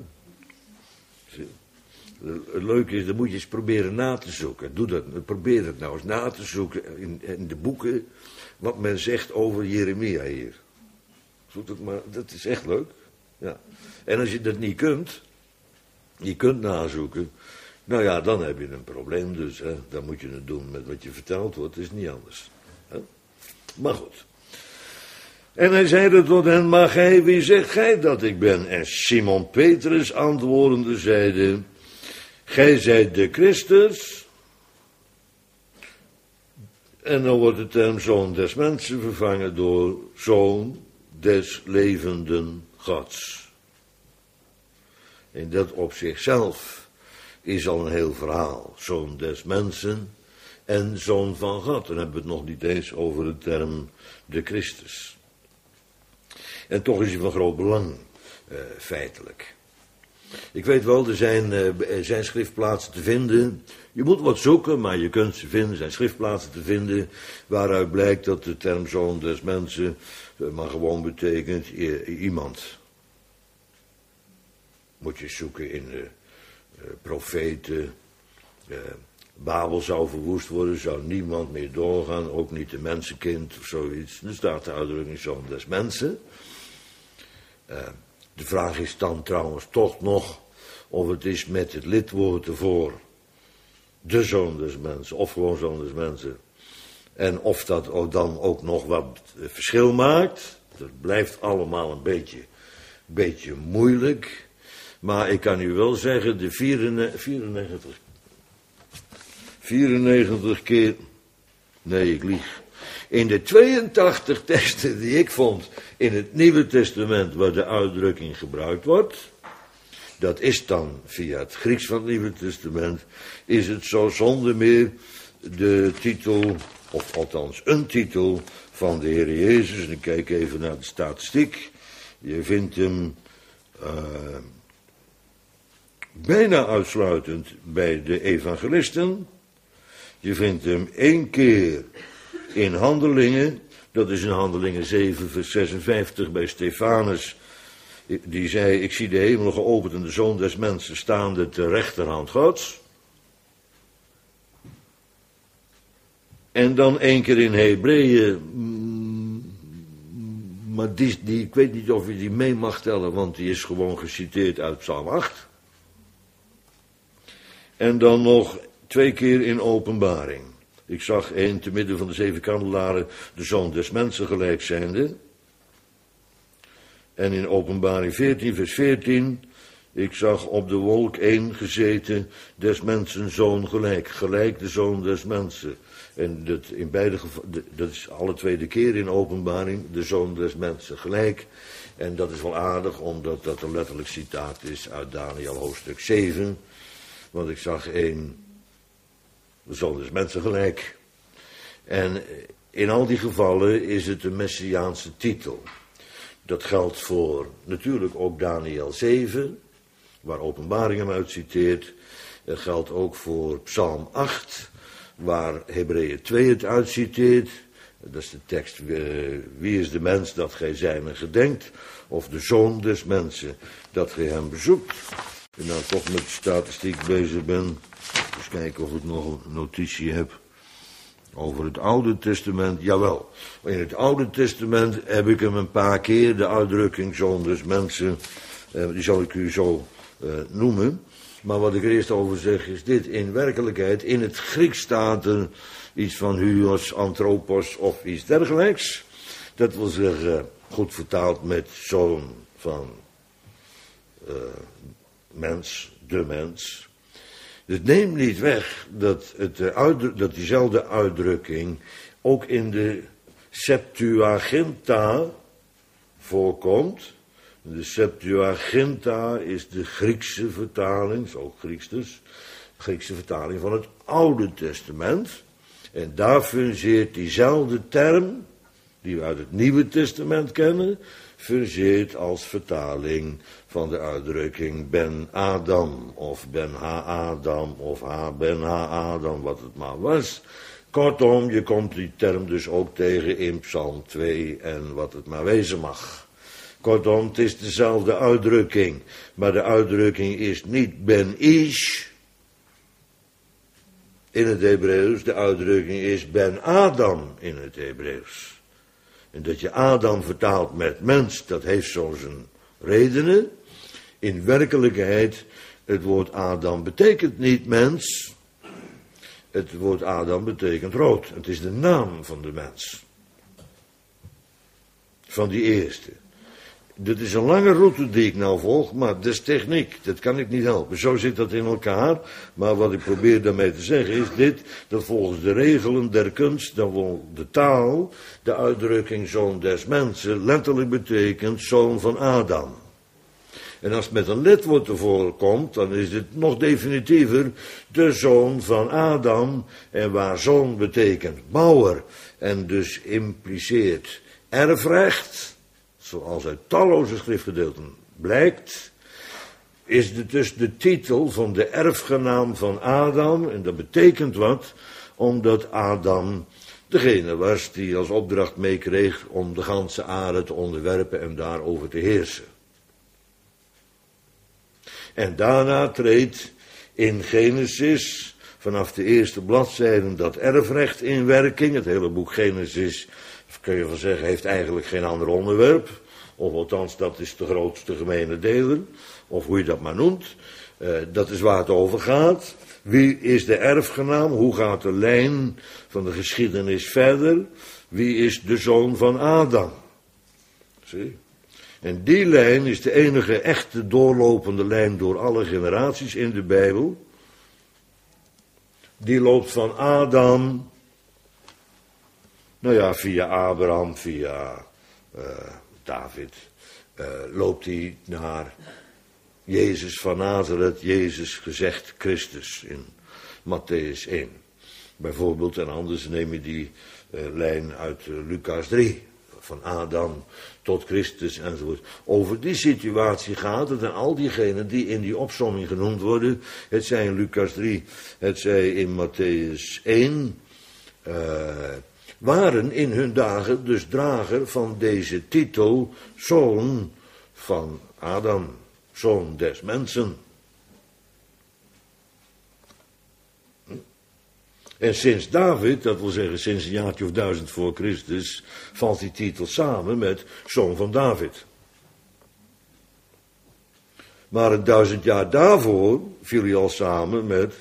Het leuke is, dan moet je eens proberen na te zoeken. Doe dat, probeer het nou eens na te zoeken in de boeken, wat men zegt over Jeremia hier. Zoek het maar, dat is echt leuk. Ja. En als je dat niet kunt, je kunt nazoeken, nou ja, dan heb je een probleem dus. Hè. Dan moet je het doen met wat je verteld wordt, het is niet anders. Hè. Maar goed. En hij zeide tot hen, maar gij, wie zegt gij dat ik ben? En Simon Petrus antwoordende zeide, gij zijt de Christus. En dan wordt de term zoon des mensen vervangen door zoon des levenden Gods. En dat op zichzelf is al een heel verhaal. Zoon des mensen en zoon van God. Dan hebben we het nog niet eens over de term de Christus. En toch is hij van groot belang, feitelijk. Ik weet wel, er zijn schriftplaatsen te vinden. Je moet wat zoeken, maar je kunt ze vinden. Er zijn schriftplaatsen te vinden waaruit blijkt dat de term zoon des mensen maar gewoon betekent iemand. Moet je zoeken in de profeten. Babel zou verwoest worden, zou niemand meer doorgaan, ook niet de mensenkind of zoiets. Er staat de uitdrukking zoon des mensen. De vraag is dan trouwens toch nog of het is met het lidwoord ervoor. De zoon des mensen, of gewoon zoon des mensen. En of dat dan ook nog wat verschil maakt. Dat blijft allemaal een beetje moeilijk. Maar ik kan u wel zeggen, de 94 keer, nee ik lieg. In de 82 teksten die ik vond in het Nieuwe Testament waar de uitdrukking gebruikt wordt, dat is dan via het Grieks van het Nieuwe Testament, is het zo zonder meer de titel, of althans een titel van de Heer Jezus. En ik kijk even naar de statistiek. Je vindt hem bijna uitsluitend bij de evangelisten. Je vindt hem 1 keer in Handelingen, dat is in Handelingen 7 vers 56 bij Stefanus. Die zei, ik zie de hemel geopend en de zoon des mensen staande ter rechterhand Gods. En dan 1 keer in Hebreeën, maar die, ik weet niet of je die mee mag tellen, want die is gewoon geciteerd uit Psalm 8. En dan nog 2 keer in Openbaring. Ik zag 1 te midden van de 7 kandelaren de zoon des mensen gelijk zijnde. En in Openbaring 14 vers 14, ik zag op de wolk 1 gezeten, des mensen zoon gelijk de zoon des mensen. En dat, in beide gevallen, dat is alle 2 keer in Openbaring, de zoon des mensen gelijk. En dat is wel aardig, omdat dat een letterlijk citaat is uit Daniel hoofdstuk 7. Want ik zag 1, de zoon des mensen gelijk. En in al die gevallen is het een messiaanse titel. Dat geldt voor natuurlijk ook Daniel 7, waar Openbaring hem uit citeert. Dat geldt ook voor Psalm 8, waar Hebreeën 2 het uitciteert. Dat is de tekst, wie is de mens dat gij zijnen gedenkt, of de zoon des mensen dat gij hem bezoekt. En nou toch met de statistiek bezig ben, eens kijken of ik nog een notitie heb over het Oude Testament. Jawel, in het Oude Testament heb ik hem een paar keer, de uitdrukking zoon des mensen, die zal ik u zo noemen. Maar wat ik er eerst over zeg is dit, in werkelijkheid, in het Grieks staat er iets van huios, anthropos of iets dergelijks. Dat wil zeggen, goed vertaald met zoon van mens, de mens. Het neemt niet weg dat, dat diezelfde uitdrukking ook in de Septuaginta voorkomt. De Septuaginta is de Griekse vertaling, is ook Grieks dus, Griekse vertaling van het Oude Testament. En daar fungeert diezelfde term, die we uit het Nieuwe Testament kennen, fungeert als vertaling van de uitdrukking Ben Adam, of Ben Ha-Adam, of Ben Ha-Adam, wat het maar was. Kortom, je komt die term dus ook tegen in Psalm 2 en wat het maar wezen mag. Kortom, het is dezelfde uitdrukking, maar de uitdrukking is niet Ben Ish in het Hebreeuws, de uitdrukking is Ben Adam in het Hebreeuws. En dat je Adam vertaalt met mens, dat heeft zo zijn redenen. In werkelijkheid, het woord Adam betekent niet mens. Het woord Adam betekent rood. Het is de naam van de mens. Van die eerste. Dit is een lange route die ik nou volg, maar dat is techniek. Dat kan ik niet helpen. Zo zit dat in elkaar. Maar wat ik probeer daarmee te zeggen is dit, dat volgens de regelen der kunst, dan wil de taal, de uitdrukking zoon des mensen, letterlijk betekent zoon van Adam. En als het met een lidwoord ervoor komt, dan is het nog definitiever de zoon van Adam. En waar zoon betekent bouwer en dus impliceert erfrecht, zoals uit talloze schriftgedeelten blijkt, is dit dus de titel van de erfgenaam van Adam. En dat betekent wat, omdat Adam degene was die als opdracht meekreeg om de ganse aarde te onderwerpen en daarover te heersen. En daarna treedt in Genesis, vanaf de eerste bladzijden, dat erfrecht in werking. Het hele boek Genesis, kun je wel zeggen, heeft eigenlijk geen ander onderwerp. Of althans, dat is de grootste gemene deler. Of hoe je dat maar noemt. Dat is waar het over gaat. Wie is de erfgenaam? Hoe gaat de lijn van de geschiedenis verder? Wie is de zoon van Adam? Zie? En die lijn is de enige echte doorlopende lijn door alle generaties in de Bijbel. Die loopt van Adam, nou ja, via Abraham, via David, loopt hij naar Jezus van Nazareth, Jezus gezegd Christus in Matthäus 1. Bijvoorbeeld, en anders neem je die lijn uit Lucas 3, van Adam tot Christus enzovoort. Over die situatie gaat het en al diegenen die in die opsomming genoemd worden, het zij in Lucas 3, het zij in Matthäus 1, waren in hun dagen dus drager van deze titel, zoon van Adam, zoon des mensen. En sinds David, dat wil zeggen sinds een jaartje of 1000 voor Christus, valt die titel samen met zoon van David. Maar 1000 jaar daarvoor viel hij al samen met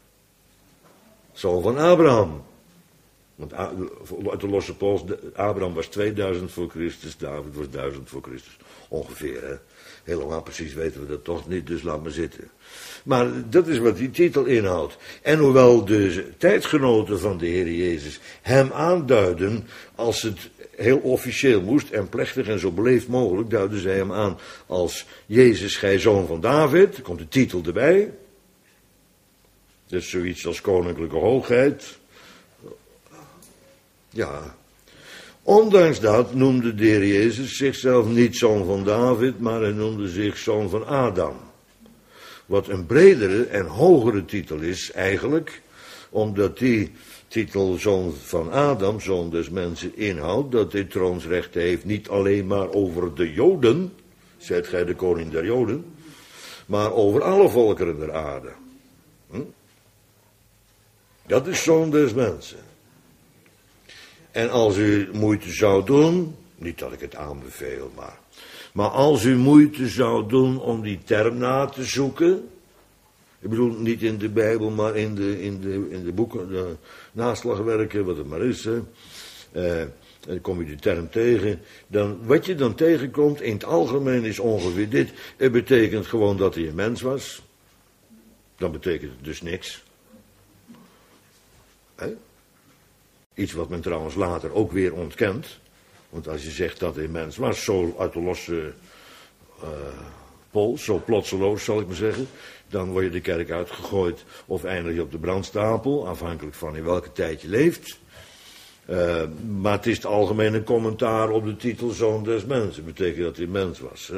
zoon van Abraham. Want uit de losse pols, Abraham was 2000 voor Christus, David was 1000 voor Christus. Ongeveer, hè. Helemaal precies weten we dat toch niet, dus laat maar zitten. Maar dat is wat die titel inhoudt. En hoewel de tijdgenoten van de Heer Jezus hem aanduiden, als het heel officieel moest en plechtig en zo beleefd mogelijk, duiden zij hem aan als Jezus, gij zoon van David. Er komt de titel erbij. Dat is zoiets als koninklijke hoogheid. Ja. Ondanks dat noemde de Heer Jezus zichzelf niet zoon van David, maar hij noemde zich zoon van Adam. Wat een bredere en hogere titel is eigenlijk, omdat die titel zoon van Adam, zoon des mensen, inhoudt dat hij troonsrechten heeft niet alleen maar over de Joden, zijt gij de koning der Joden, maar over alle volkeren der aarde. Dat is zoon des mensen. En als u moeite zou doen, niet dat ik het aanbeveel, maar als u moeite zou doen om die term na te zoeken, ik bedoel niet in de Bijbel, maar in de boeken, de naslagwerken, wat het maar is, dan kom je de term tegen, dan, wat je dan tegenkomt in het algemeen is ongeveer dit. Het betekent gewoon dat hij een mens was. Dan betekent het dus niks. Iets wat men trouwens later ook weer ontkent. Want als je zegt dat hij een mens was, zo uit de losse pols, zo plotseloos zal ik maar zeggen, dan word je de kerk uitgegooid of eindig je op de brandstapel, afhankelijk van in welke tijd je leeft. Maar het is het algemeen een commentaar op de titel Zoon des Mensen. Dat betekent dat hij een mens was.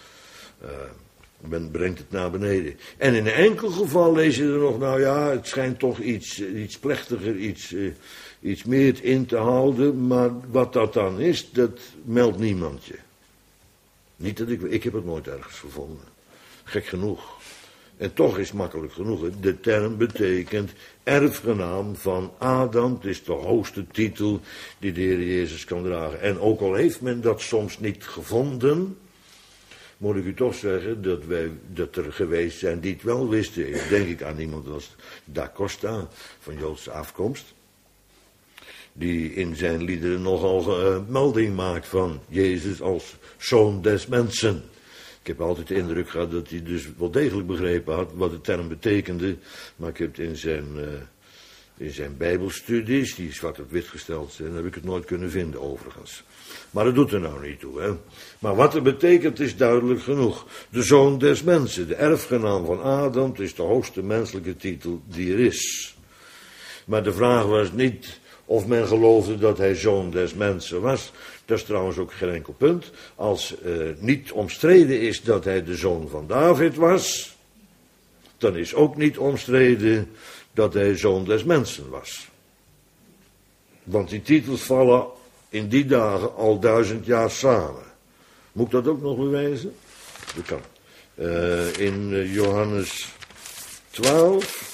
Men brengt het naar beneden. En in een enkel geval lees je er nog, nou ja, het schijnt toch iets plechtiger, iets meer in te houden. Maar wat dat dan is, dat meldt niemand je. Niet dat ik heb het nooit ergens gevonden. Gek genoeg. En toch is het makkelijk genoeg. De term betekent erfgenaam van Adam. Het is de hoogste titel die de Heer Jezus kan dragen. En ook al heeft men dat soms niet gevonden, moet ik u toch zeggen dat er geweest zijn die het wel wisten. Denk ik aan iemand als Da Costa, van Joodse afkomst, die in zijn liederen nogal melding maakt van Jezus als Zoon des Mensen. Ik heb altijd de indruk gehad dat hij dus wel degelijk begrepen had wat de term betekende. Maar ik heb het in zijn bijbelstudies, die zwart op wit gesteld zijn, heb ik het nooit kunnen vinden overigens. Maar dat doet er nou niet toe, hè. Maar wat het betekent is duidelijk genoeg. De Zoon des Mensen, de erfgenaam van Adam, het is de hoogste menselijke titel die er is. Maar de vraag was niet of men geloofde dat hij Zoon des Mensen was. Dat is trouwens ook geen enkel punt. Als niet omstreden is dat hij de zoon van David was, dan is ook niet omstreden dat hij Zoon des Mensen was. Want die titels vallen in die dagen al 1000 jaar samen. Moet ik dat ook nog bewijzen? Dat kan. In Johannes 12...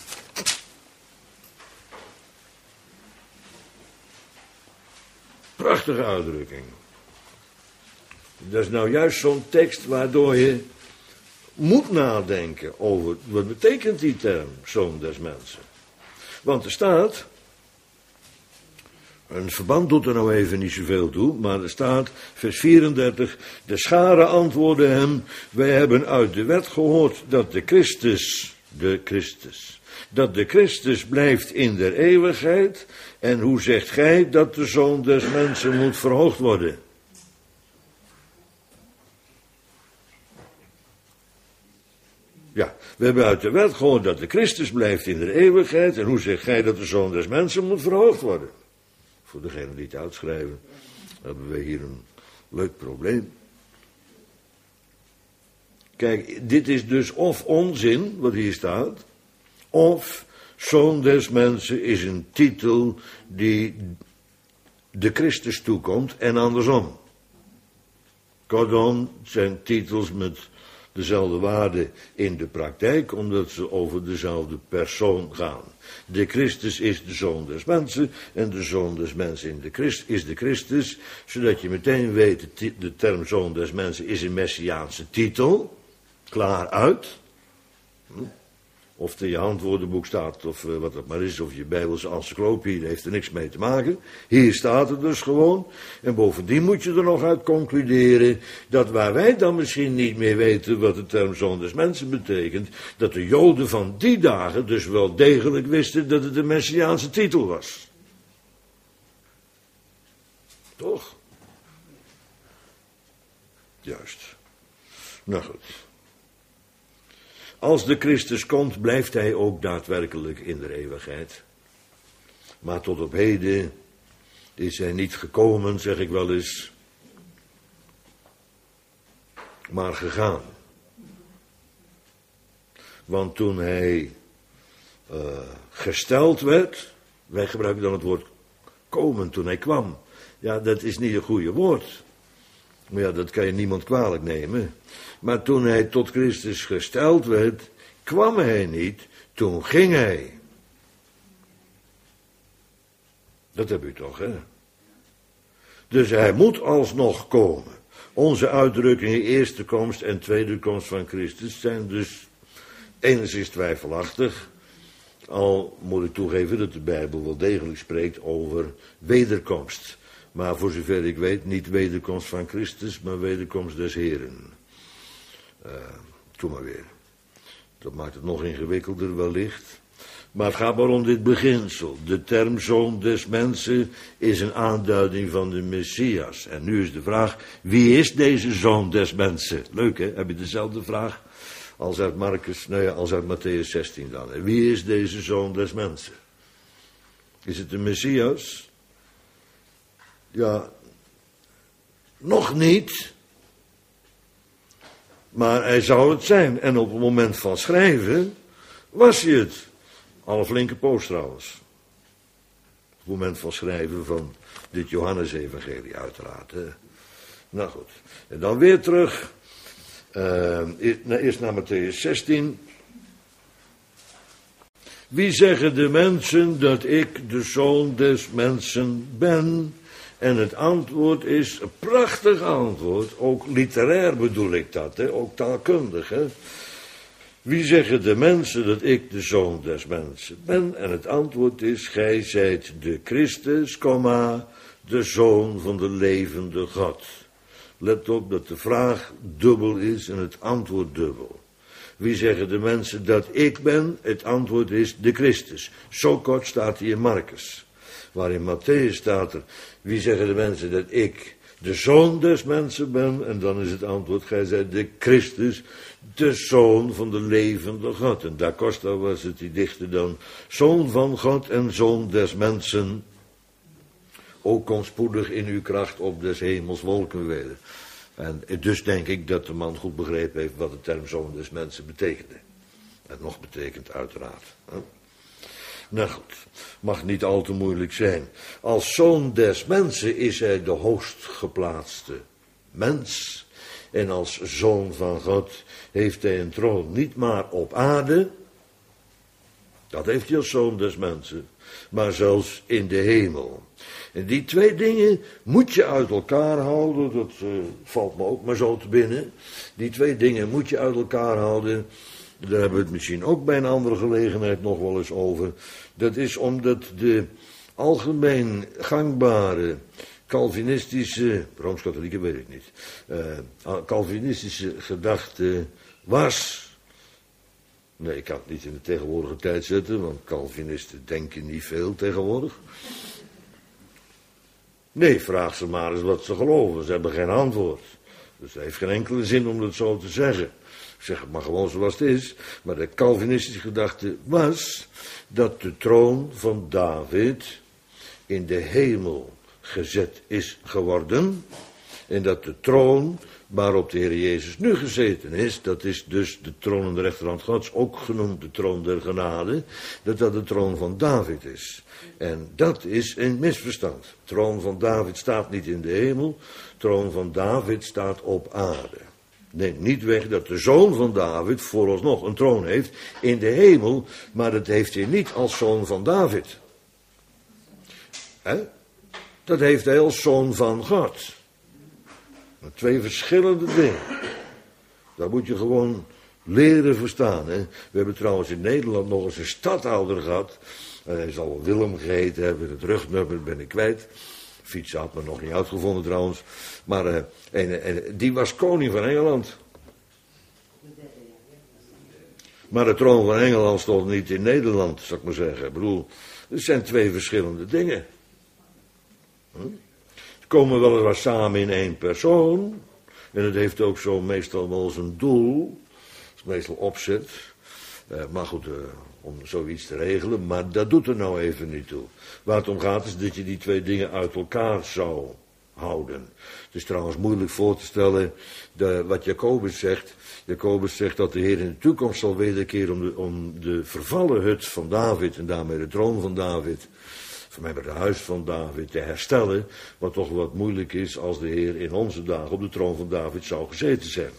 Prachtige uitdrukking. Dat is nou juist zo'n tekst waardoor je moet nadenken over wat betekent die term, Zoon des Mensen. Want er staat, een verband doet er nou even niet zoveel toe, maar er staat, vers 34, de scharen antwoordden hem, wij hebben uit de wet gehoord dat de Christus blijft in der eeuwigheid. En hoe zegt gij dat de Zoon des Mensen moet verhoogd worden? Ja, we hebben uit de wet gehoord dat de Christus blijft in der eeuwigheid. En hoe zegt gij dat de Zoon des Mensen moet verhoogd worden? Voor degenen die het uitschrijven, hebben we hier een leuk probleem. Kijk, dit is dus of onzin, wat hier staat, of Zoon des Mensen is een titel die de Christus toekomt en andersom. Kortom, zijn titels met dezelfde waarde in de praktijk, omdat ze over dezelfde persoon gaan. De Christus is de Zoon des Mensen en de Zoon des Mensen is de Christus, zodat je meteen weet, de term Zoon des Mensen is een messiaanse titel, klaar uit. Of het in je handwoordenboek staat, of wat het maar is, of je Bijbelse encyclopedie, heeft er niks mee te maken. Hier staat het dus gewoon. En bovendien moet je er nog uit concluderen, dat waar wij dan misschien niet meer weten wat de term Zoon des Mensen betekent, dat de Joden van die dagen dus wel degelijk wisten dat het een messiaanse titel was. Toch? Juist. Nou goed. Als de Christus komt, blijft hij ook daadwerkelijk in de eeuwigheid. Maar tot op heden is hij niet gekomen, zeg ik wel eens, maar gegaan. Want toen hij gesteld werd, wij gebruiken dan het woord komen, toen hij kwam. Ja, dat is niet een goede woord. Maar ja, dat kan je niemand kwalijk nemen. Maar toen hij tot Christus gesteld werd, kwam hij niet, toen ging hij. Dat heb u toch, hè? Dus hij moet alsnog komen. Onze uitdrukkingen eerste komst en tweede komst van Christus zijn dus enigszins twijfelachtig. Al moet ik toegeven dat de Bijbel wel degelijk spreekt over wederkomst. Maar voor zover ik weet, niet wederkomst van Christus, maar wederkomst des Heren. Doe maar weer. Dat maakt het nog ingewikkelder wellicht. Maar het gaat maar om dit beginsel. De term zoon des mensen is een aanduiding van de Messias. En nu is de vraag, wie is deze zoon des mensen? Leuk hè, heb je dezelfde vraag als uit als uit Mattheüs 16 dan. En wie is deze zoon des mensen? Is het de Messias? Ja, nog niet. Maar hij zou het zijn. En op het moment van schrijven was hij het. Al een flinke poos trouwens. Op het moment van schrijven van dit Johannes-evangelie uiteraard. Hè. Nou goed. En dan weer terug. Eerst naar Mattheüs 16. Wie zeggen de mensen dat ik de zoon des mensen ben? En het antwoord is een prachtig antwoord. Ook literair bedoel ik dat, hè? Ook taalkundig. Hè? Wie zeggen de mensen dat ik de zoon des mensen ben? En het antwoord is, gij zijt de Christus, de zoon van de levende God. Let op dat de vraag dubbel is en het antwoord dubbel. Wie zeggen de mensen dat ik ben? Het antwoord is de Christus. Zo kort staat hij in Marcus. Waar in Mattheüs staat er, wie zeggen de mensen dat ik de zoon des mensen ben? En dan is het antwoord, gij zijt de Christus, de zoon van de levende God. En Da Costa was het die dichtte dan, zoon van God en zoon des mensen. Ook komt spoedig in uw kracht op des hemels wolkenweder. En dus denk ik dat de man goed begrepen heeft wat de term zoon des mensen betekende. En nog betekent uiteraard. Hè? Nou goed, mag niet al te moeilijk zijn. Als zoon des mensen is hij de hoogst geplaatste mens. En als zoon van God heeft hij een troon niet maar op aarde. Dat heeft hij als zoon des mensen. Maar zelfs in de hemel. En die twee dingen moet je uit elkaar houden. Dat valt me ook maar zo te binnen. Die twee dingen moet je uit elkaar houden. Daar hebben we het misschien ook bij een andere gelegenheid nog wel eens over. Dat is omdat de algemeen gangbare Calvinistische, Rooms-Katholieke weet ik niet, Calvinistische gedachte was. Nee, ik kan het niet in de tegenwoordige tijd zetten, want Calvinisten denken niet veel tegenwoordig. Nee, vraag ze maar eens wat ze geloven. Ze hebben geen antwoord. Dus het heeft geen enkele zin om dat zo te zeggen. Ik zeg het maar gewoon zoals het is. Maar de Calvinistische gedachte was dat de troon van David in de hemel gezet is geworden. En dat de troon waarop de Heer Jezus nu gezeten is, dat is dus de troon aan de rechterhand Gods, ook genoemd de troon der genade, dat dat de troon van David is. En dat is een misverstand. De troon van David staat niet in de hemel, de troon van David staat op aarde. Neemt niet weg dat de zoon van David vooralsnog een troon heeft in de hemel, maar dat heeft hij niet als zoon van David. Dat heeft hij als zoon van God. Twee verschillende dingen. Dat moet je gewoon leren verstaan. Hè? We hebben trouwens in Nederland nog eens een stadhouder gehad. Hij zal wel Willem geheten hebben, het rugnummer ben ik kwijt. Fiets had me nog niet uitgevonden trouwens. Maar die was koning van Engeland. Maar de troon van Engeland stond niet in Nederland, zou ik maar zeggen. Ik bedoel, het zijn twee verschillende dingen. Ze komen weliswaar samen in één persoon. En het heeft ook zo meestal wel zijn doel. Dat is meestal opzet. Maar goed, om zoiets te regelen. Maar dat doet er nou even niet toe. Waar het om gaat is dat je die twee dingen uit elkaar zou houden. Het is trouwens moeilijk voor te stellen wat Jacobus zegt. Jacobus zegt dat de Heer in de toekomst zal wederkeren om de vervallen hut van David en daarmee de troon van David, voor mij bij het huis van David, te herstellen. Wat toch wat moeilijk is als de Heer in onze dagen op de troon van David zou gezeten zijn.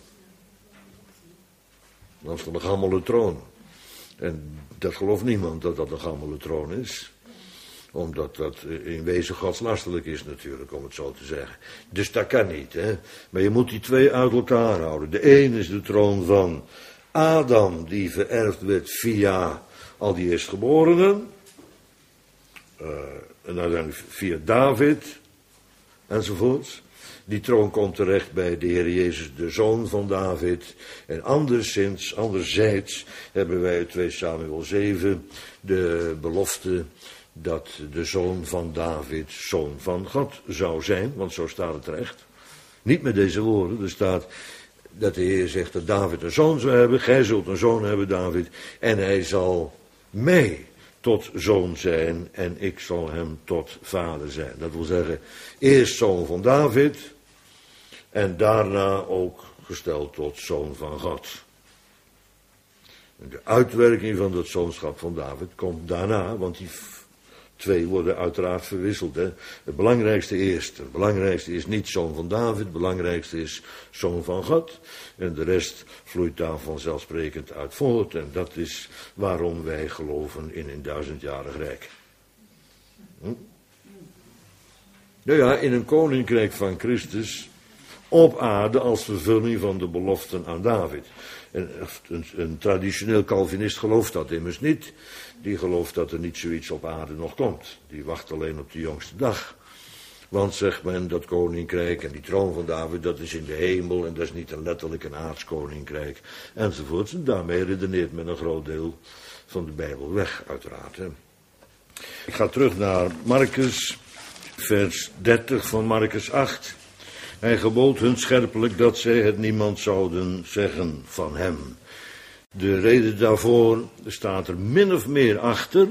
Dan is het een gammele troon. En dat gelooft niemand dat dat een gammele troon is. Omdat dat in wezen godslasterlijk is natuurlijk, om het zo te zeggen. Dus dat kan niet, hè. Maar je moet die twee uit elkaar houden. De een is de troon van Adam, die vererfd werd via al die eerstgeborenen. En uiteindelijk via David. enzovoorts. Die troon komt terecht bij de Heer Jezus, de Zoon van David. En anderzijds hebben wij uit 2 Samuel 7 de belofte dat de Zoon van David Zoon van God zou zijn. Want zo staat het terecht. Niet met deze woorden, er staat dat de Heer zegt dat David een zoon zou hebben. Gij zult een zoon hebben, David. En hij zal mij tot zoon zijn en ik zal hem tot vader zijn. Dat wil zeggen, eerst zoon van David en daarna ook gesteld tot zoon van God. En de uitwerking van dat zoonschap van David komt daarna, want die twee worden uiteraard verwisseld. Hè. Het belangrijkste eerst. Het belangrijkste is niet zoon van David, het belangrijkste is zoon van God. En de rest vloeit daar vanzelfsprekend uit voort. En dat is waarom wij geloven in een 1000-jarig rijk. Nou ja, in een koninkrijk van Christus op aarde als vervulling van de beloften aan David. Een traditioneel Calvinist gelooft dat immers niet. Die gelooft dat er niet zoiets op aarde nog komt. Die wacht alleen op de jongste dag. Want zegt men, dat koninkrijk en die troon van David, dat is in de hemel en dat is niet letterlijk een aards koninkrijk. Enzovoorts. En daarmee redeneert men een groot deel van de Bijbel weg, uiteraard. Hè. Ik ga terug naar Marcus, vers 30 van Marcus 8. Hij gebood hun scherpelijk dat zij het niemand zouden zeggen van hem. De reden daarvoor staat er min of meer achter.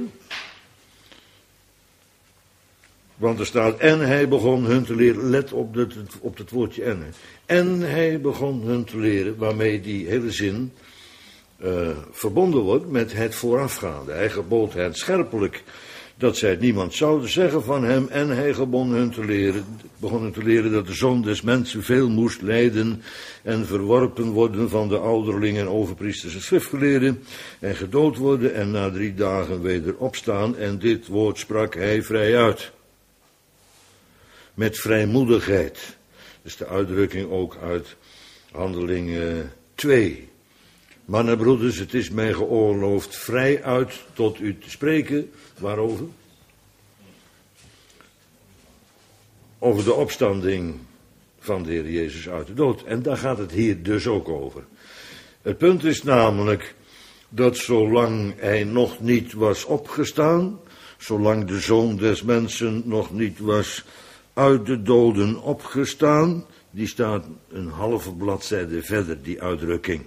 Want er staat, en hij begon hun te leren, let op het woordje en. En hij begon hun te leren, waarmee die hele zin verbonden wordt met het voorafgaande. Hij gebood hen scherpelijk dat zij het niemand zouden zeggen van hem. En hij begon hun te leren dat de Zoon des Mensen veel moest lijden en verworpen worden van de ouderlingen en overpriesters en schriftgeleerden. En gedood worden en na 3 dagen weder opstaan. En dit woord sprak hij vrij uit. Met vrijmoedigheid. Dus de uitdrukking ook uit Handelingen 2. Mannen, broeders, het is mij geoorloofd vrij uit tot u te spreken. Waarover? Over de opstanding van de Heer Jezus uit de dood. En daar gaat het hier dus ook over. Het punt is namelijk dat zolang hij nog niet was opgestaan, zolang de Zoon des Mensen nog niet was uit de doden opgestaan, die staat een halve bladzijde verder, die uitdrukking.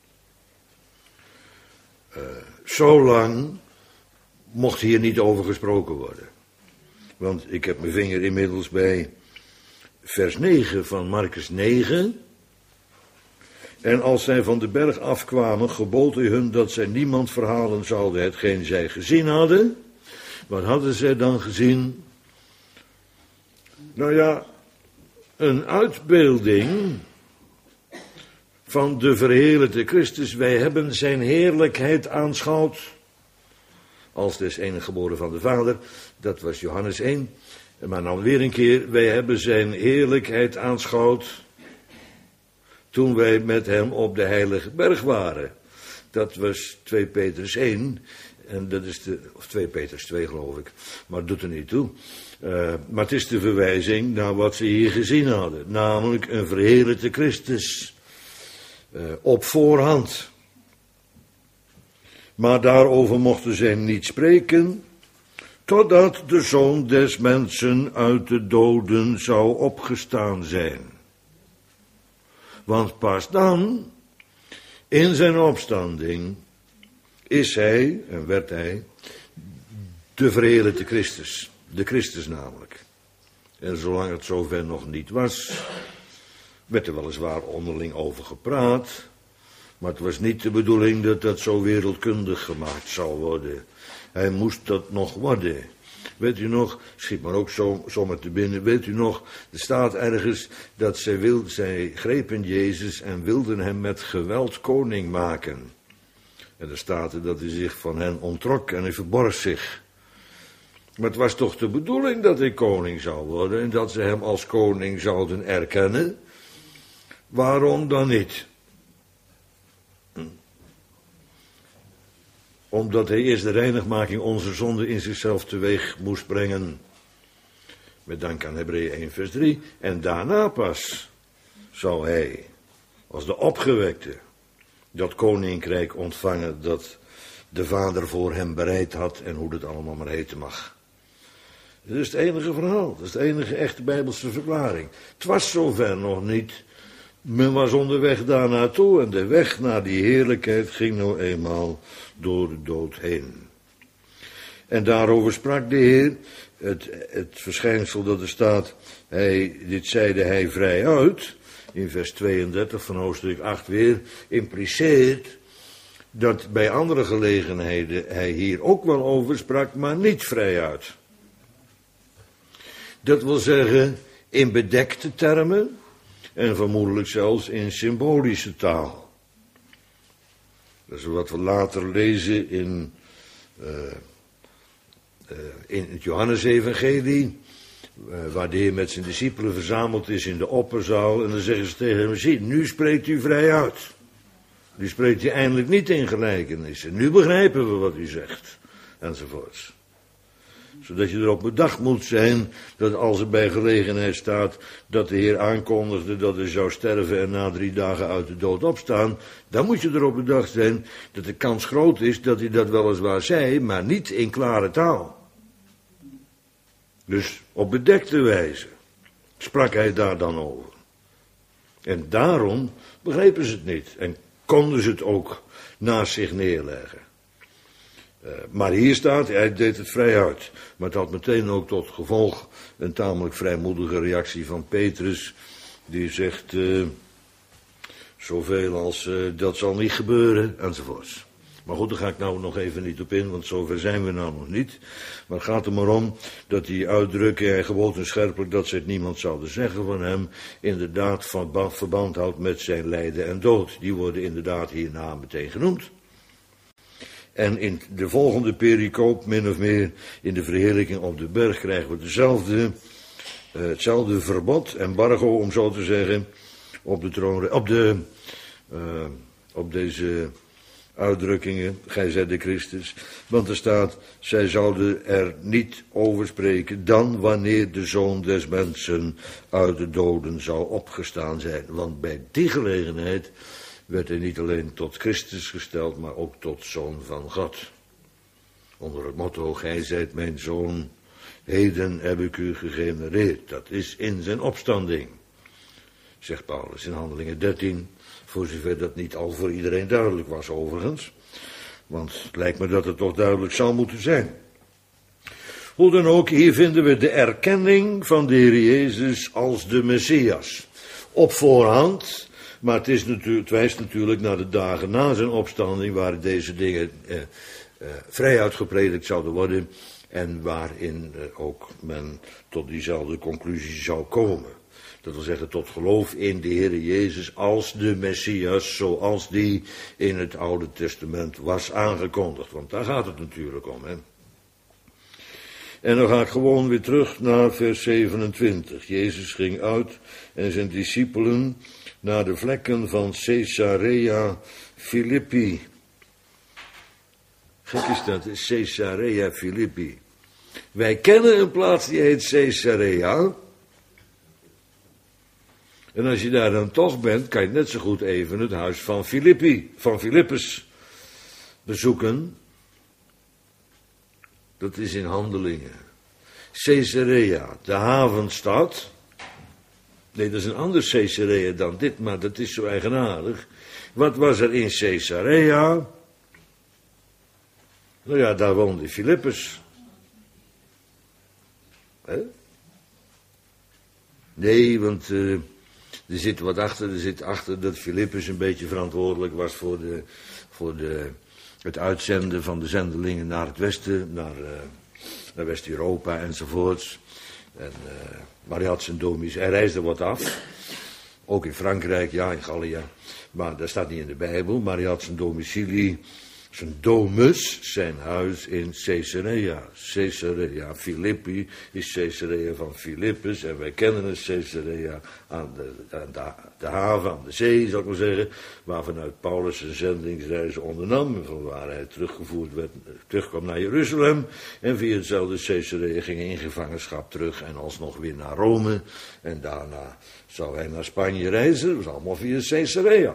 Zolang mocht hier niet over gesproken worden. Want ik heb mijn vinger inmiddels bij vers 9 van Marcus 9. En als zij van de berg afkwamen, gebood hij hun dat zij niemand verhalen zouden hetgeen zij gezien hadden. Wat hadden zij dan gezien? Nou ja, een uitbeelding van de verheerlijkte Christus. Wij hebben zijn heerlijkheid aanschouwd als des enige geboren van de Vader. Dat was Johannes 1. Maar dan weer een keer, wij hebben zijn heerlijkheid aanschouwd toen wij met hem op de heilige berg waren. Dat was 2 Petrus 1. En dat is of 2 Petrus 2 geloof ik. Maar doet er niet toe. Maar het is de verwijzing naar wat ze hier gezien hadden. Namelijk een verheerlijkte Christus. Op voorhand. Maar daarover mochten zij niet spreken, totdat de Zoon des Mensen uit de doden zou opgestaan zijn. Want pas dan, in zijn opstanding, is hij, en werd hij, de verheerlijkte Christus. De Christus namelijk. En zolang het zover nog niet was, werd er weliswaar onderling over gepraat. Maar het was niet de bedoeling dat dat zo wereldkundig gemaakt zou worden. Hij moest dat nog worden. Weet u nog, schiet maar ook zomaar te binnen. Weet u nog, er staat ergens dat zij grepen Jezus en wilden hem met geweld koning maken. En er staat er dat hij zich van hen onttrok en hij verborg zich. Maar het was toch de bedoeling dat hij koning zou worden en dat ze hem als koning zouden erkennen. Waarom dan niet? Omdat hij eerst de reinigmaking onze zonde in zichzelf teweeg moest brengen. Met dank aan Hebreeën 1 vers 3. En daarna pas zou hij, als de opgewekte, dat koninkrijk ontvangen dat de Vader voor hem bereid had en hoe dat allemaal maar heten mag. Dat is het enige verhaal, dat is de enige echte Bijbelse verklaring. Het was zover nog niet. Men was onderweg daar naartoe en de weg naar die heerlijkheid ging nou eenmaal door de dood heen. En daarover sprak de Heer, het verschijnsel dat er staat, dit zeide hij vrij uit, in vers 32 van hoofdstuk 8 weer, impliceert dat bij andere gelegenheden hij hier ook wel over sprak, maar niet vrij uit. Dat wil zeggen in bedekte termen en vermoedelijk zelfs in symbolische taal. Dat is wat we later lezen in het Johannesevangelie, waar de Heer met zijn discipelen verzameld is in de opperzaal en dan zeggen ze tegen hem, zie, nu spreekt u vrij uit. Nu spreekt u eindelijk niet in gelijkenissen. Nu begrijpen we wat u zegt. Enzovoorts. Zodat je erop bedacht moet zijn dat als er bij gelegenheid staat dat de Heer aankondigde dat hij zou sterven en na 3 dagen uit de dood opstaan, dan moet je erop bedacht zijn dat de kans groot is dat hij dat weliswaar zei, maar niet in klare taal. Dus op bedekte wijze sprak hij daar dan over. En daarom begrepen ze het niet en konden ze het ook naast zich neerleggen. Maar hier staat, hij deed het vrij uit. Maar het had meteen ook tot gevolg een tamelijk vrijmoedige reactie van Petrus. Die zegt, zoveel als dat zal niet gebeuren, enzovoorts. Maar goed, daar ga ik nou nog even niet op in, want zover zijn we nou nog niet. Maar het gaat er maar om dat die uitdrukking, en gewoon en scherpelijk dat ze het niemand zouden zeggen van hem, inderdaad verband houdt met zijn lijden en dood. Die worden inderdaad hierna meteen genoemd. En in de volgende pericoop, min of meer in de verheerlijking op de berg, krijgen we hetzelfde verbod, embargo om zo te zeggen, op deze uitdrukkingen, gij zijt de Christus. Want er staat, zij zouden er niet over spreken dan wanneer de Zoon des Mensen uit de doden zou opgestaan zijn. Want bij die gelegenheid werd hij niet alleen tot Christus gesteld, maar ook tot Zoon van God. Onder het motto, gij zijt mijn Zoon, heden heb ik u gegenereerd. Dat is in zijn opstanding, zegt Paulus in Handelingen 13, voor zover dat niet al voor iedereen duidelijk was overigens. Want het lijkt me dat het toch duidelijk zou moeten zijn. Hoe dan ook, hier vinden we de erkenning van de Heer Jezus als de Messias. Op voorhand. Maar het wijst natuurlijk naar de dagen na zijn opstanding, waar deze dingen vrij uitgepredikt zouden worden en waarin ook men tot diezelfde conclusie zou komen. Dat wil zeggen tot geloof in de Heer Jezus als de Messias, zoals die in het Oude Testament was aangekondigd. Want daar gaat het natuurlijk om, hè. En dan ga ik gewoon weer terug naar vers 27. Jezus ging uit en zijn discipelen naar de vlekken van Caesarea Philippi. Gek is dat, Caesarea Philippi. Wij kennen een plaats die heet Caesarea. En als je daar dan toch bent, kan je net zo goed even het huis van Filippus bezoeken. Dat is in Handelingen. Caesarea, de havenstad. Nee, dat is een ander Caesarea dan dit, maar dat is zo eigenaardig. Wat was er in Caesarea? Nou ja, daar woonde Filippus. Nee, want er zit wat achter. Er zit achter dat Filippus een beetje verantwoordelijk was voor het uitzenden van de zendelingen naar het westen, naar West-Europa enzovoorts. Maar hij had zijn domicilie, hij reisde wat af. Ook in Frankrijk, ja, in Gallië. Maar dat staat niet in de Bijbel. Maar hij had zijn domicilie zijn domus, zijn huis in Caesarea. Caesarea Philippi is Caesarea van Philippus. En wij kennen het Caesarea aan de haven, aan de zee, zou ik maar zeggen. Waar vanuit Paulus zijn zendingsreizen ondernam. Van waar hij terugkwam naar Jeruzalem. En via hetzelfde Caesarea ging hij in gevangenschap terug. En alsnog weer naar Rome. En daarna zou hij naar Spanje reizen. Dat was allemaal via Caesarea.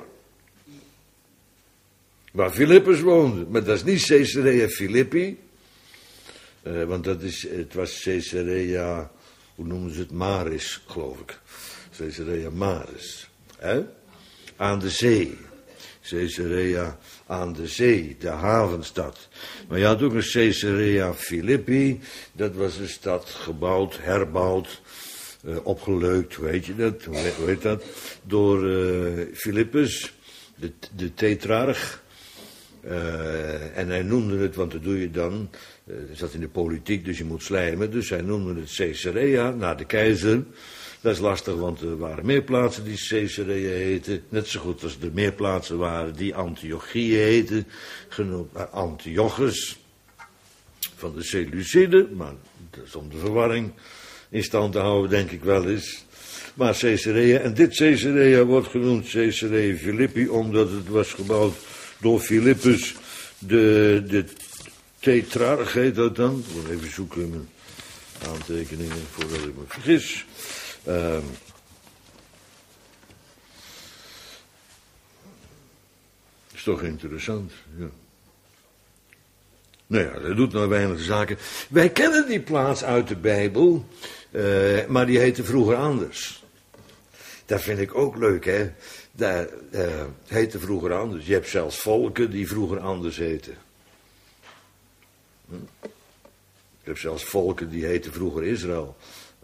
Waar Philippus woonde. Maar dat is niet Caesarea Philippi. Want het was Caesarea, hoe noemen ze het? Maris, geloof ik. Caesarea Maris. Aan de zee. Caesarea aan de zee, de havenstad. Maar je had ook een Caesarea Philippi. Dat was een stad gebouwd, herbouwd, opgeleukt, hoe heet je dat? Hoe heet dat? Door Philippus, de tetrarch. En hij noemde het, want dat doe je dan, hij zat in de politiek, dus je moet slijmen, dus hij noemde het Caesarea, naar de keizer. Dat is lastig, want er waren meer plaatsen die Caesarea heten, net zo goed als er meer plaatsen waren die Antiochie heten, genoemd Antiochus, van de Seleuciden, maar dat is om de verwarring in stand te houden, denk ik wel eens. Maar Caesarea, en dit Caesarea wordt genoemd Caesarea Philippi, omdat het was gebouwd door Philippus, de tetrarch heet dat dan. Ik moet even zoeken in mijn aantekeningen voordat ik me vergis. Is toch interessant, ja. Nou ja, dat doet nou weinig zaken. Wij kennen die plaats uit de Bijbel, maar die heette vroeger anders. Dat vind ik ook leuk, hè. Dat heette vroeger anders. Je hebt zelfs volken die vroeger anders heten. Je hebt zelfs volken die heten vroeger Israël.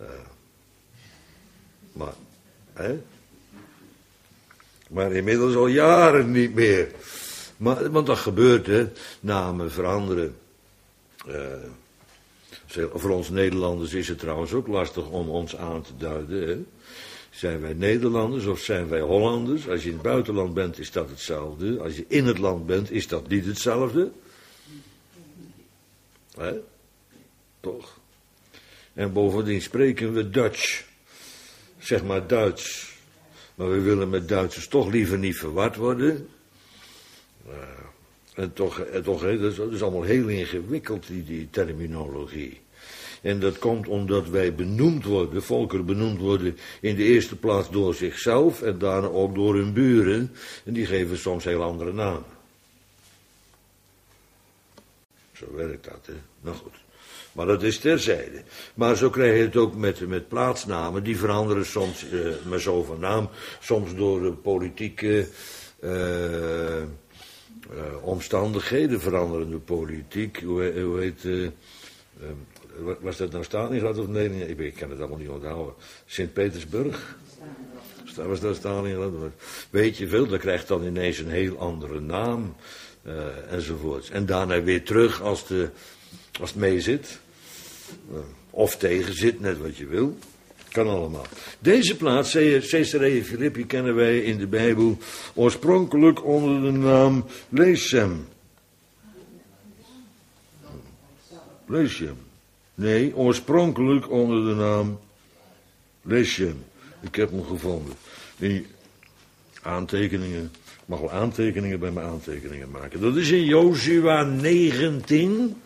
Maar inmiddels al jaren niet meer. Want dat gebeurt, hè. Namen veranderen. Voor ons Nederlanders is het trouwens ook lastig om ons aan te duiden, hè. Zijn wij Nederlanders of zijn wij Hollanders? Als je in het buitenland bent, is dat hetzelfde. Als je in het land bent, is dat niet hetzelfde. Toch? En bovendien spreken we Dutch. Zeg maar Duits. Maar we willen met Duitsers toch liever niet verward worden. En toch, dat is allemaal heel ingewikkeld, die terminologie. En dat komt omdat wij benoemd worden, de volkeren benoemd worden in de eerste plaats door zichzelf en daarna ook door hun buren. En die geven soms heel andere namen. Zo werkt dat, hè. Nou goed. Maar dat is terzijde. Maar zo krijg je het ook met plaatsnamen. Die veranderen soms maar zo van naam. Soms door politieke omstandigheden veranderende politiek. Hoe heet... was dat nou Stalingrad of nee? Ik kan het allemaal niet onthouden. Sint-Petersburg? Was dat Stalingrad? Weet je veel, dat krijgt dan ineens een heel andere naam. Enzovoorts. En daarna weer terug als het mee zit. Of tegen zit, net wat je wil. Kan allemaal. Deze plaats, Caesarea Philippi, kennen wij in de Bijbel oorspronkelijk onder de naam Lesem. Lesem. Nee, oorspronkelijk onder de naam Lesem. Ik heb hem gevonden. Die aantekeningen, ik mag wel aantekeningen bij mijn aantekeningen maken. Dat is in Jozua 19.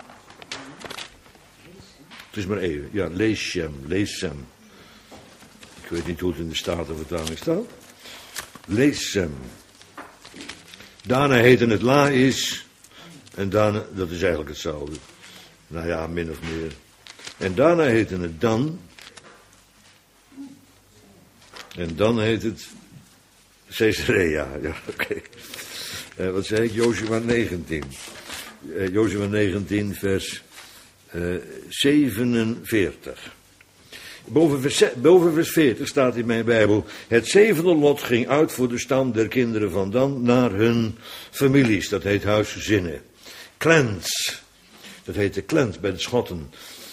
Het is maar even. Ja, Lesem. Ik weet niet hoe het in de Statenvertaling staat. Lesem. Daarna heette het Lais. En daarna, dat is eigenlijk hetzelfde. Nou ja, min of meer. En daarna heette het Dan. En dan heet het Caesarea. Ja, oké. Wat zei ik? Jozua 19. Jozua 19, vers 47. Boven vers 40 staat in mijn Bijbel: het zevende lot ging uit voor de stam der kinderen van Dan naar hun families. Dat heet huisgezinnen. Clans. Dat heet de clans bij de Schotten.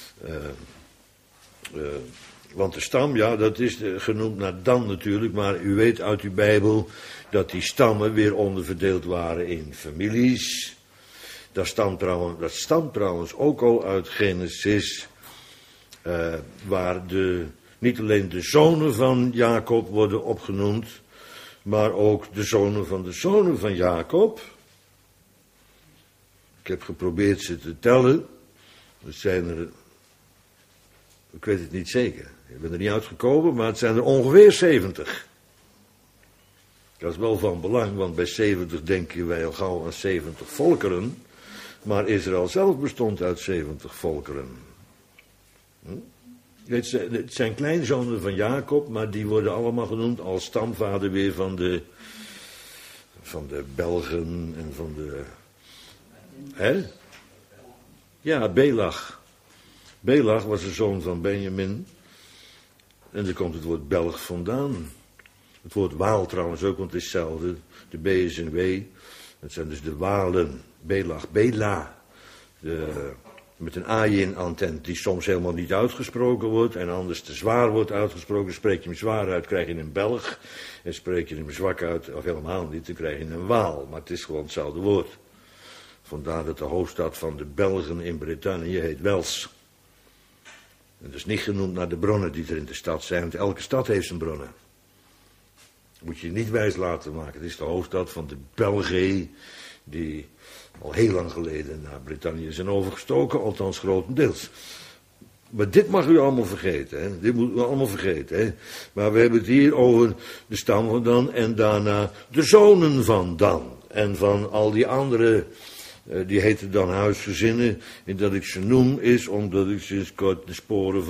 Want de stam, ja, dat is genoemd naar Dan natuurlijk. Maar u weet uit uw Bijbel dat die stammen weer onderverdeeld waren in families. Dat stamt trouwens ook al uit Genesis, waar niet alleen de zonen van Jacob worden opgenoemd, maar ook de zonen van Jacob. Ik heb geprobeerd ze te tellen. Het zijn er, ik weet het niet zeker, ik ben er niet uitgekomen, maar het zijn er ongeveer 70. Dat is wel van belang, want bij 70 denken wij al gauw aan 70 volkeren. Maar Israël zelf bestond uit 70 volkeren. Het zijn kleinzonen van Jacob, maar die worden allemaal genoemd als stamvader weer van de Belgen en van de... Hè? Ja, Belach. Belach was de zoon van Benjamin. En daar komt het woord Belg vandaan. Het woord Waal trouwens ook, want het is hetzelfde. De B is een W. Het zijn dus de Walen. Belach, Bela. Met een ayin-antent die soms helemaal niet uitgesproken wordt. En anders te zwaar wordt uitgesproken. Spreek je hem zwaar uit, krijg je een Belg. En spreek je hem zwak uit, of helemaal niet, dan krijg je een Waal. Maar het is gewoon hetzelfde woord. Vandaar dat de hoofdstad van de Belgen in Brittannië heet Wels. En dat is niet genoemd naar de bronnen die er in de stad zijn. Want elke stad heeft zijn bronnen. Moet je niet wijs laten maken. Het is de hoofdstad van de Belgen, die al heel lang geleden naar Brittannië zijn overgestoken, althans grotendeels. Maar dit mag u allemaal vergeten, hè? Dit moet u allemaal vergeten, hè? Maar we hebben het hier over de stam van Dan en daarna de zonen van Dan. En van al die andere, die heten dan huisgezinnen. En dat ik ze noem is omdat ik sinds kort de sporen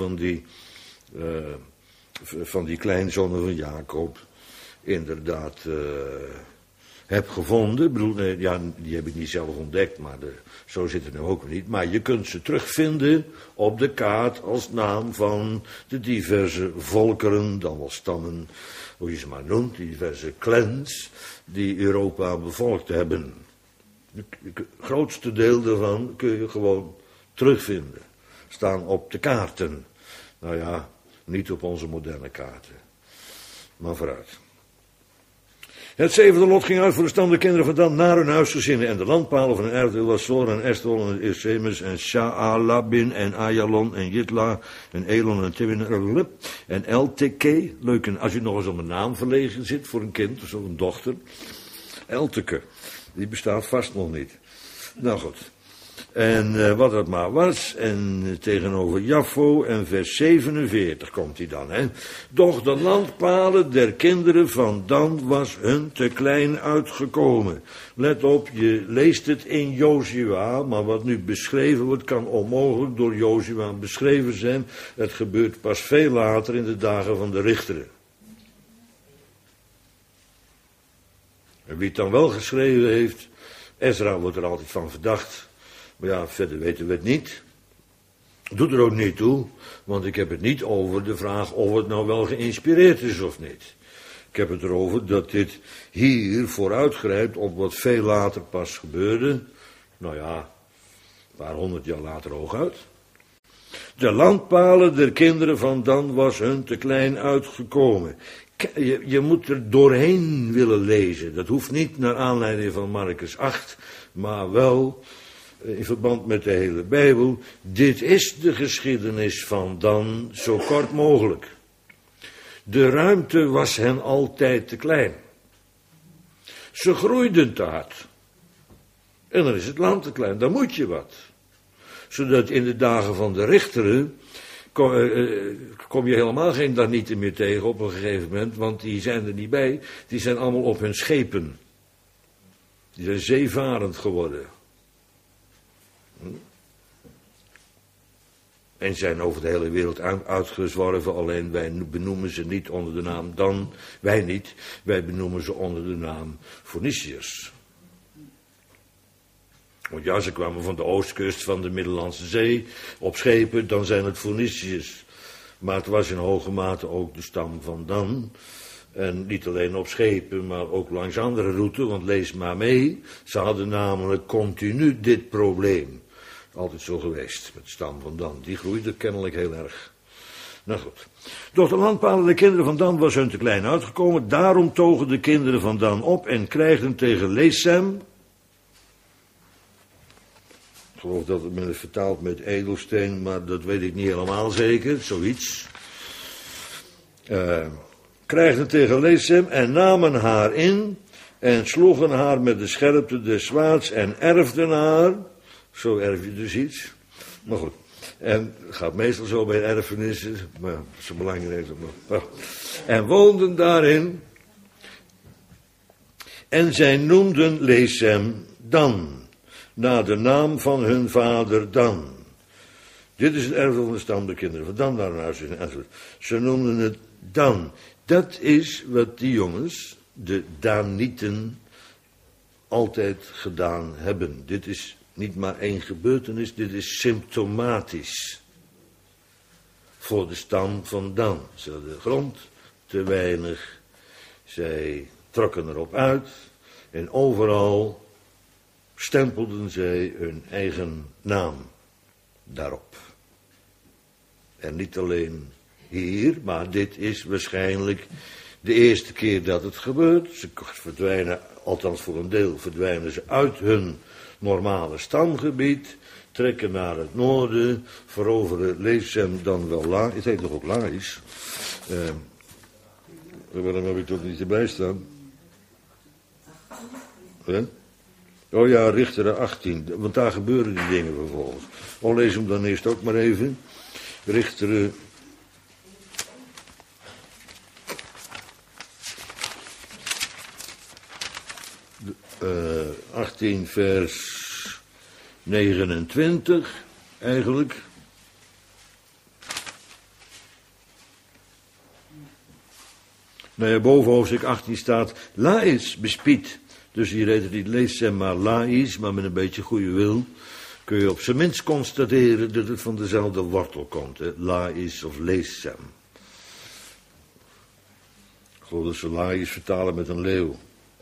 van die kleinzonen van Jacob inderdaad heb gevonden. Ik bedoel, ja, die heb ik niet zelf ontdekt, maar zo zit het nou ook niet. Maar je kunt ze terugvinden op de kaart als naam van de diverse volkeren, dan wel stammen, hoe je ze maar noemt, die diverse clans die Europa bevolkt hebben. Het grootste deel daarvan kun je gewoon terugvinden. Staan op de kaarten. Nou ja, niet op onze moderne kaarten. Maar vooruit. Het zevende lot ging uit voor de stam der kinderen van Dan naar hun huisgezinnen. En de landpalen van hun erfdeel was Zor en Eshtaol en Irsemes en Sha'alabin en Ayalon en Jitla en Elon en Tibin en Elteke. Leuk, en als je nog eens om een naam verlegen zit voor een kind of een dochter. Elteke, die bestaat vast nog niet. Nou goed. En wat het maar was, en tegenover Jaffo en vers 47 komt hij dan, hè. Doch de landpalen der kinderen van Dan was hun te klein uitgekomen. Let op, je leest het in Jozua, maar wat nu beschreven wordt kan onmogelijk door Jozua beschreven zijn. Het gebeurt pas veel later in de dagen van de richteren. En wie het dan wel geschreven heeft, Ezra wordt er altijd van verdacht. Maar ja, verder weten we het niet. Doet er ook niet toe, want ik heb het niet over de vraag of het nou wel geïnspireerd is of niet. Ik heb het erover dat dit hier vooruitgrijpt op wat veel later pas gebeurde. Nou ja, een paar 100 jaar later hooguit. De landpalen der kinderen van Dan was hun te klein uitgekomen. Je moet er doorheen willen lezen. Dat hoeft niet naar aanleiding van Marcus 8, maar wel in verband met de hele Bijbel. Dit is de geschiedenis van Dan zo kort mogelijk. De ruimte was hen altijd te klein. Ze groeiden te hard. En dan is het land te klein, dan moet je wat. Zodat in de dagen van de richteren kom je helemaal geen Danieten meer tegen op een gegeven moment, want die zijn er niet bij. Die zijn allemaal op hun schepen. Die zijn zeevarend geworden. En zijn over de hele wereld uitgezworven, alleen wij benoemen ze niet onder de naam Dan. Wij niet, wij benoemen ze onder de naam Phoeniciërs. Want ja, ze kwamen van de oostkust van de Middellandse Zee op schepen, dan zijn het Phoeniciërs. Maar het was in hoge mate ook de stam van Dan. En niet alleen op schepen, maar ook langs andere routes, want lees maar mee. Ze hadden namelijk continu dit probleem. Altijd zo geweest met de stam van Dan. Die groeide kennelijk heel erg. Nou goed. Doch de landpalen der kinderen van Dan was hun te klein uitgekomen. Daarom togen de kinderen van Dan op en krijgden tegen Lesem. geloof dat het men het vertaalt met edelsteen, maar dat weet ik niet helemaal zeker, zoiets. Krijgden tegen Lesem en namen haar in en sloegen haar met de scherpte des zwaards en erfden haar. Zo erf je dus iets. Maar goed. En het gaat meestal zo bij erfenissen, maar dat is zo belangrijk. En woonden daarin. En zij noemden Lesem Dan, naar de naam van hun vader Dan. Dit is het erfdeel van de stam der kinderen van Dan, naar huis enzovoort. Ze noemden het Dan. Dat is wat die jongens, de Danieten, altijd gedaan hebben. Dit is niet maar één gebeurtenis, dit is symptomatisch voor de stam van Dan. Ze hadden de grond te weinig, zij trokken erop uit en overal stempelden zij hun eigen naam daarop. En niet alleen hier, maar dit is waarschijnlijk de eerste keer dat het gebeurt. Ze verdwijnen, althans voor een deel, verdwijnen ze uit hun normale stamgebied, trekken naar het noorden, veroveren Lesem dan wel La. Het heet nog ook Lais. Waarom heb ik dat niet erbij staan? Oh ja, Richteren 18, want daar gebeuren die dingen vervolgens. Oh, lees hem dan eerst ook maar even. Richteren 18 vers 29 eigenlijk. Nou ja, boven hoofdstuk 18 staat Lais bespied. Dus hier heet het niet Lesem maar Lais, maar met een beetje goede wil kun je op zijn minst constateren dat het van dezelfde wortel komt. Hè? Lais of Lesem. Ik geloof dat ze Lais vertalen met een leeuw.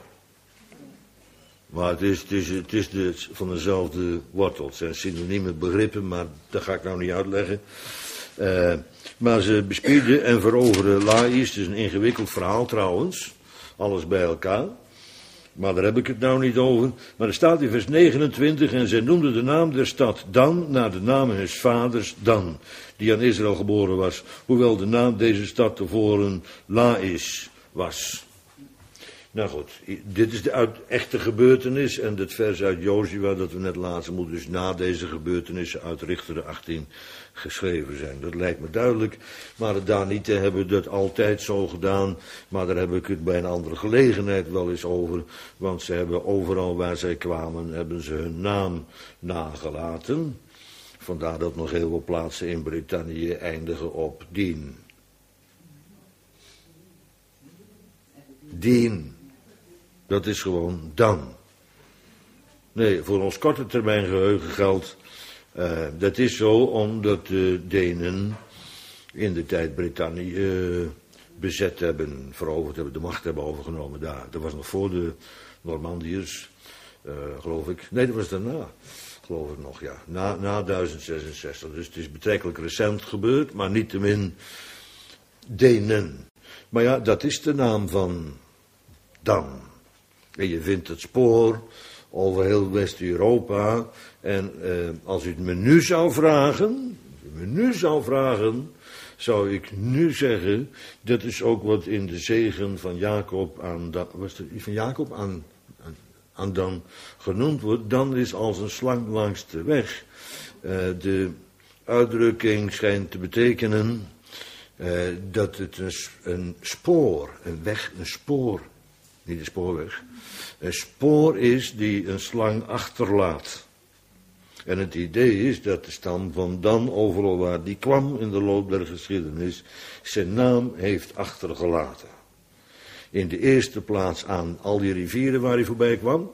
Maar het is van dezelfde wortel. Het zijn synonieme begrippen, maar dat ga ik nou niet uitleggen. Maar ze bespieden en veroveren Lais. Het is een ingewikkeld verhaal trouwens. Alles bij elkaar. Maar daar heb ik het nou niet over. Maar er staat in vers 29. En zij noemden de naam der stad Dan, naar de naam huns vaders Dan, die aan Israël geboren was. Hoewel de naam deze stad tevoren Lais was. Nou goed, dit is de echte gebeurtenis en het vers uit Jozua dat we net lazen moet dus na deze gebeurtenissen uit Richteren 18 geschreven zijn. Dat lijkt me duidelijk, maar de Danieten hebben dat altijd zo gedaan, maar daar heb ik het bij een andere gelegenheid wel eens over, want ze hebben overal waar zij kwamen, hebben ze hun naam nagelaten. Vandaar dat nog heel veel plaatsen in Brittannië eindigen op Dien. Dien. Dat is gewoon Dan. Nee, voor ons korte termijn geheugen geldt. Dat is zo omdat de Denen in de tijd Brittannië bezet hebben, veroverd hebben, de macht hebben overgenomen daar. Dat was nog voor de Normandiërs, geloof ik. Nee, dat was daarna, geloof ik nog, ja. Na 1066. Dus het is betrekkelijk recent gebeurd, maar niettemin Denen. Maar ja, dat is de naam van Dan. En je vindt het spoor over heel West-Europa. En als u het me nu zou vragen, zou ik nu zeggen, dat is ook wat in de zegen van Jacob aan Dan genoemd wordt. Dan is als een slang langs de weg. De uitdrukking schijnt te betekenen dat het een spoor, een weg, een spoor, niet een spoorweg, een spoor is die een slang achterlaat. En het idee is dat de stam van Dan, overal waar die kwam in de loop der geschiedenis, zijn naam heeft achtergelaten. In de eerste plaats aan al die rivieren waar hij voorbij kwam.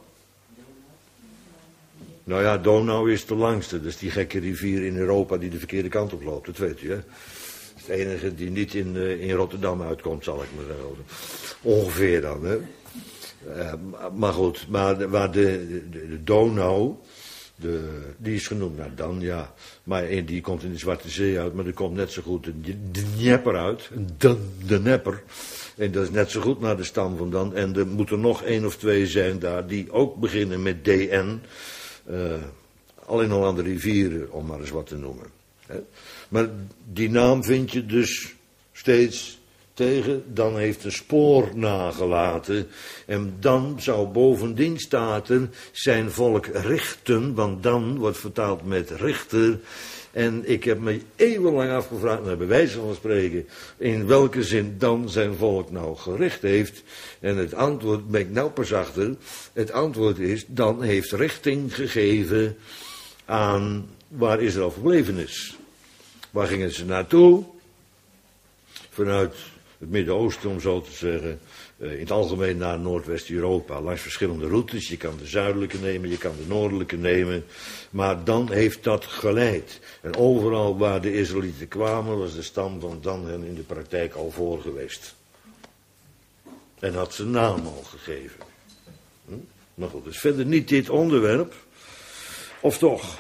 Nou ja, Donau is de langste, dat is die gekke rivier in Europa die de verkeerde kant op loopt, dat weet je, hè. Het enige die niet in Rotterdam uitkomt, zal ik maar zeggen. Ongeveer dan, hè. Maar goed, waar de Donau, die is genoemd naar Dan, ja. Maar die komt in de Zwarte Zee uit, maar er komt net zo goed de Dnieper uit. De Dnieper. En dat is net zo goed naar de stam van Dan. En er moeten nog 1 of 2 zijn daar die ook beginnen met DN. alleen al aan de rivieren, om maar eens wat te noemen. Maar die naam vind je dus steeds tegen, dan heeft een spoor nagelaten. En dan zou bovendien staten zijn volk richten, want dan wordt vertaald met richter. En ik heb me eeuwenlang afgevraagd, naar bewijs van spreken, in welke zin dan zijn volk nou gericht heeft. En het antwoord, ben ik nou pas achter, het antwoord is, dan heeft richting gegeven aan waar Israël verbleven is. Waar gingen ze naartoe? Vanuit het Midden-Oosten, om zo te zeggen, in het algemeen naar Noordwest-Europa, langs verschillende routes. Je kan de zuidelijke nemen, je kan de noordelijke nemen, maar dan heeft dat geleid. En overal waar de Israëlieten kwamen, was de stam van Dan hen in de praktijk al voor geweest. En had zijn naam al gegeven. Maar goed, dus verder niet dit onderwerp. Of toch?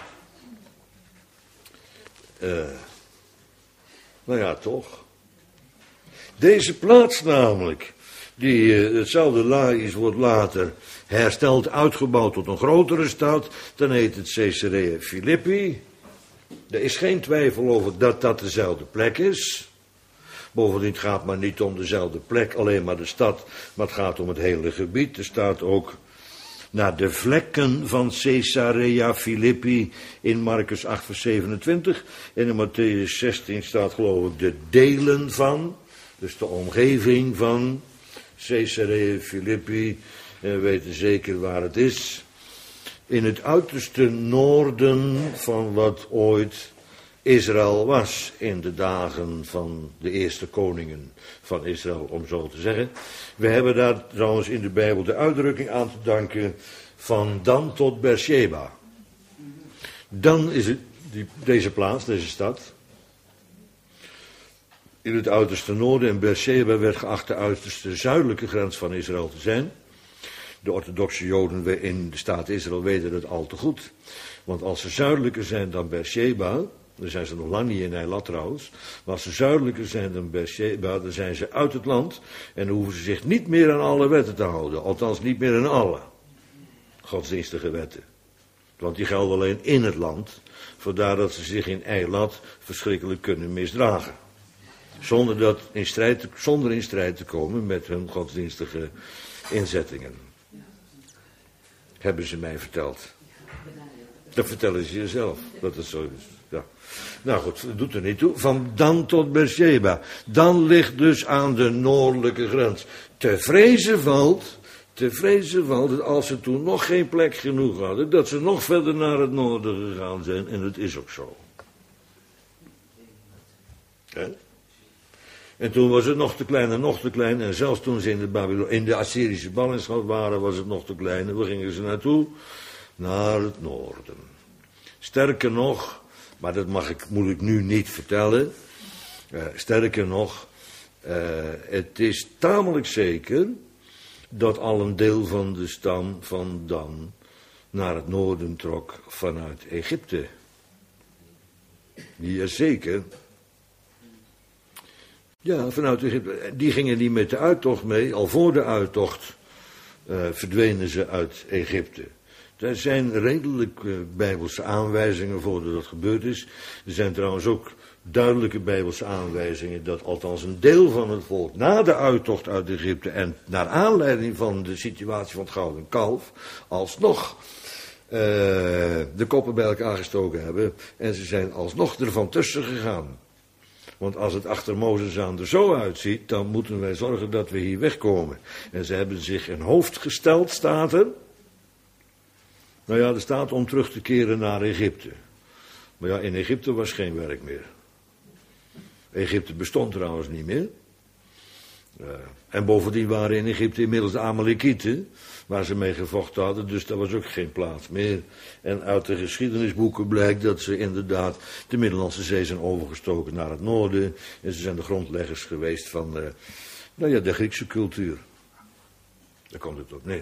Nou ja, toch. Deze plaats namelijk, die hetzelfde Lais wordt later hersteld, uitgebouwd tot een grotere stad, dan heet het Caesarea Philippi. Er is geen twijfel over dat dat dezelfde plek is. Bovendien het gaat maar niet om dezelfde plek, alleen maar de stad, maar het gaat om het hele gebied. Er staat ook naar de vlekken van Caesarea Philippi in Marcus 8 vers 27. En in Matthäus 16 staat geloof ik de delen van, dus de omgeving van Caesarea Philippi. En we weten zeker waar het is. In het uiterste noorden van wat ooit Israël was in de dagen van de eerste koningen van Israël, om zo te zeggen. We hebben daar trouwens in de Bijbel de uitdrukking aan te danken van Dan tot Beersheba. Dan is het deze plaats, deze stad, in het uiterste noorden, en Beersheba werd geacht de uiterste zuidelijke grens van Israël te zijn. De orthodoxe Joden in de staat Israël weten het al te goed. Want als ze zuidelijker zijn dan Beersheba, dan zijn ze nog lang niet in Eilat trouwens, maar als ze zuidelijker zijn dan Beersheba, dan zijn ze uit het land en dan hoeven ze zich niet meer aan alle wetten te houden. Althans niet meer aan alle godsdienstige wetten. Want die gelden alleen in het land, vandaar dat ze zich in Eilat verschrikkelijk kunnen misdragen. Zonder in strijd te komen met hun godsdienstige inzettingen. Hebben ze mij verteld. Dat vertellen ze jezelf, dat het zo is. Ja. Nou goed, dat doet er niet toe. Van Dan tot Beersheba. Dan ligt dus aan de noordelijke grens. Te vrezen valt dat als ze toen nog geen plek genoeg hadden, dat ze nog verder naar het noorden gegaan zijn. En dat is ook zo. He? En toen was het nog te klein en nog te klein. En zelfs toen ze in de Assyrische ballingschap waren, was het nog te klein. En waar gingen ze naartoe? Naar het noorden. Sterker nog, maar dat moet ik nu niet vertellen. Sterker nog, het is tamelijk zeker dat al een deel van de stam van Dan naar het noorden trok vanuit Egypte. Jazeker. Ja, vanuit Egypte. Die gingen niet met de uittocht mee. Al voor de uittocht verdwenen ze uit Egypte. Er zijn redelijk bijbelse aanwijzingen voor dat dat gebeurd is. Er zijn trouwens ook duidelijke bijbelse aanwijzingen dat althans een deel van het volk na de uittocht uit Egypte en naar aanleiding van de situatie van het gouden kalf alsnog de koppen bij elkaar gestoken hebben en ze zijn alsnog ervan tussen gegaan. Want als het achter Mozes aan er zo uitziet, dan moeten wij zorgen dat we hier wegkomen. En ze hebben zich een hoofd gesteld, staat er. Nou ja, er staat om terug te keren naar Egypte. Maar ja, in Egypte was geen werk meer. Egypte bestond trouwens niet meer. En bovendien waren in Egypte inmiddels de Amalekieten, waar ze mee gevochten hadden, dus daar was ook geen plaats meer. En uit de geschiedenisboeken blijkt dat ze inderdaad de Middellandse Zee zijn overgestoken naar het noorden. En ze zijn de grondleggers geweest van de Griekse cultuur. Daar komt het op neer.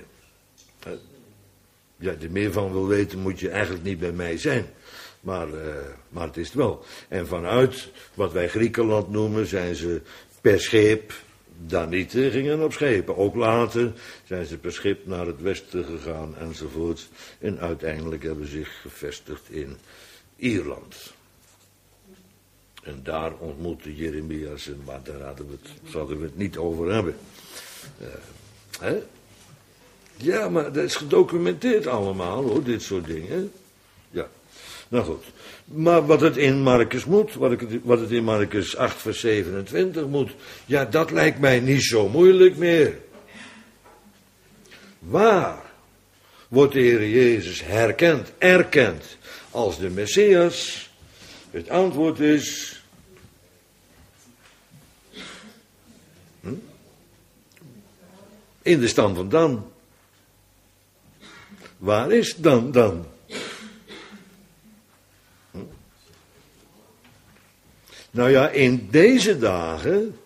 Ja, er meer van wil weten moet je eigenlijk niet bij mij zijn. Maar het is het wel. En vanuit wat wij Griekenland noemen zijn ze per scheep Danieten gingen op schepen. Ook later zijn ze per schip naar het westen gegaan enzovoort. En uiteindelijk hebben ze zich gevestigd in Ierland. En daar ontmoette Jeremia ze, maar daar zouden we het niet over hebben. Hè? Ja, maar dat is gedocumenteerd allemaal, hoor, dit soort dingen. Ja, nou goed. Maar wat het in Marcus moet, wat het in Marcus 8 vers 27 moet, ja, dat lijkt mij niet zo moeilijk meer. Waar wordt de Heer Jezus erkend als de Messias? Het antwoord is... in de stam van Dan. Waar is Dan? Nou ja, in deze dagen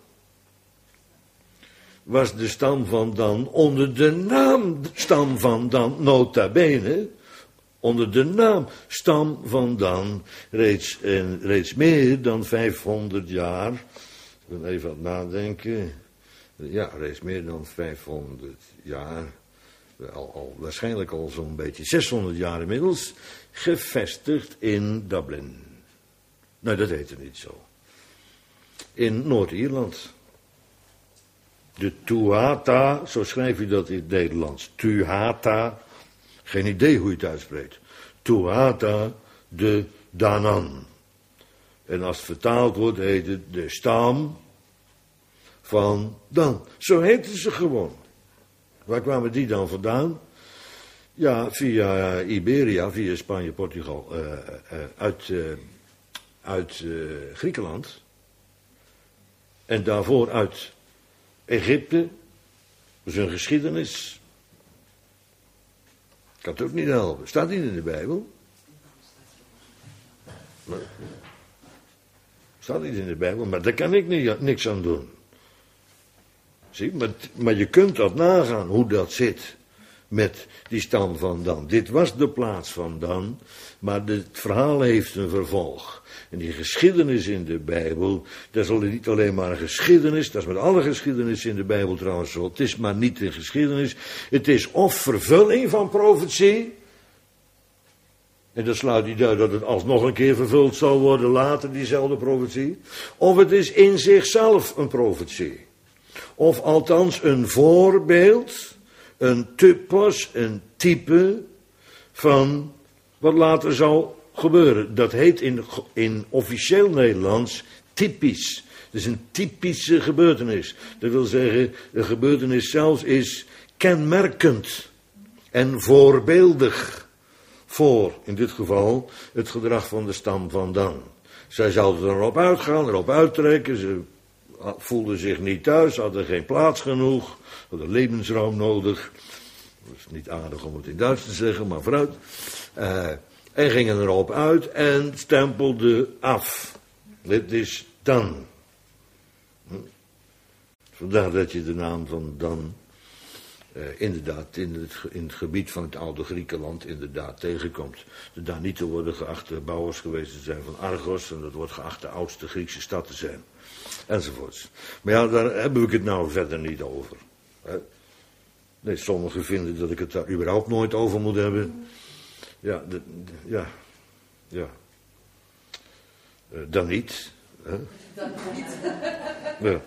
was de stam van Dan onder de naam stam van Dan, nota bene, onder de naam stam van Dan, reeds meer dan 500 jaar. Ik wil even aan het nadenken. Ja, reeds meer dan 500 jaar. Waarschijnlijk al zo'n beetje 600 jaar inmiddels. Gevestigd in Dublin. Nou, dat heette niet zo. In Noord-Ierland. De Tuatha, zo schrijf je dat in het Nederlands. Tuatha. Geen idee hoe je het uitspreekt. Tuatha de Danann. En als het vertaald wordt, heet het de stam van Dan. Zo heten ze gewoon. Waar kwamen die dan vandaan? Ja, via Iberia, via Spanje, Portugal, uit Griekenland. En daarvoor uit Egypte. Dat is een geschiedenis. Ik kan het ook niet helpen. Staat niet in de Bijbel. Staat niet in de Bijbel, maar daar kan ik niks aan doen. Zie, maar je kunt dat nagaan, hoe dat zit met die stam van Dan. Dit was de plaats van Dan, maar het verhaal heeft een vervolg. En die geschiedenis in de Bijbel, dat is niet alleen maar een geschiedenis, dat is met alle geschiedenissen in de Bijbel trouwens zo. Het is maar niet een geschiedenis, het is of vervulling van profetie, en dat sluit niet uit dat het alsnog een keer vervuld zal worden later, diezelfde profetie, of het is in zichzelf een profetie. Of althans een voorbeeld, een typos, een type van wat later zal gebeuren. Dat heet in officieel Nederlands typisch. Het is een typische gebeurtenis. Dat wil zeggen, de gebeurtenis zelfs is kenmerkend en voorbeeldig voor, in dit geval, het gedrag van de stam van Dan. Zij zouden erop uitgaan, erop uittrekken, ze voelden zich niet thuis, hadden geen plaats genoeg, hadden levensruim nodig. Dat is niet aardig om het in Duits te zeggen, maar vooruit. En gingen erop uit en stempelden af. Dit is Dan. Vandaar dat je de naam van Dan inderdaad in het gebied van het oude Griekenland inderdaad tegenkomt. De Danieten worden geacht de bouwers geweest te zijn van Argos en dat wordt geacht de oudste Griekse stad te zijn. Enzovoorts. Maar ja, daar heb ik het nou verder niet over. Nee, sommigen vinden dat ik het daar überhaupt nooit over moet hebben. Ja, dan niet. Dan niet. Ja.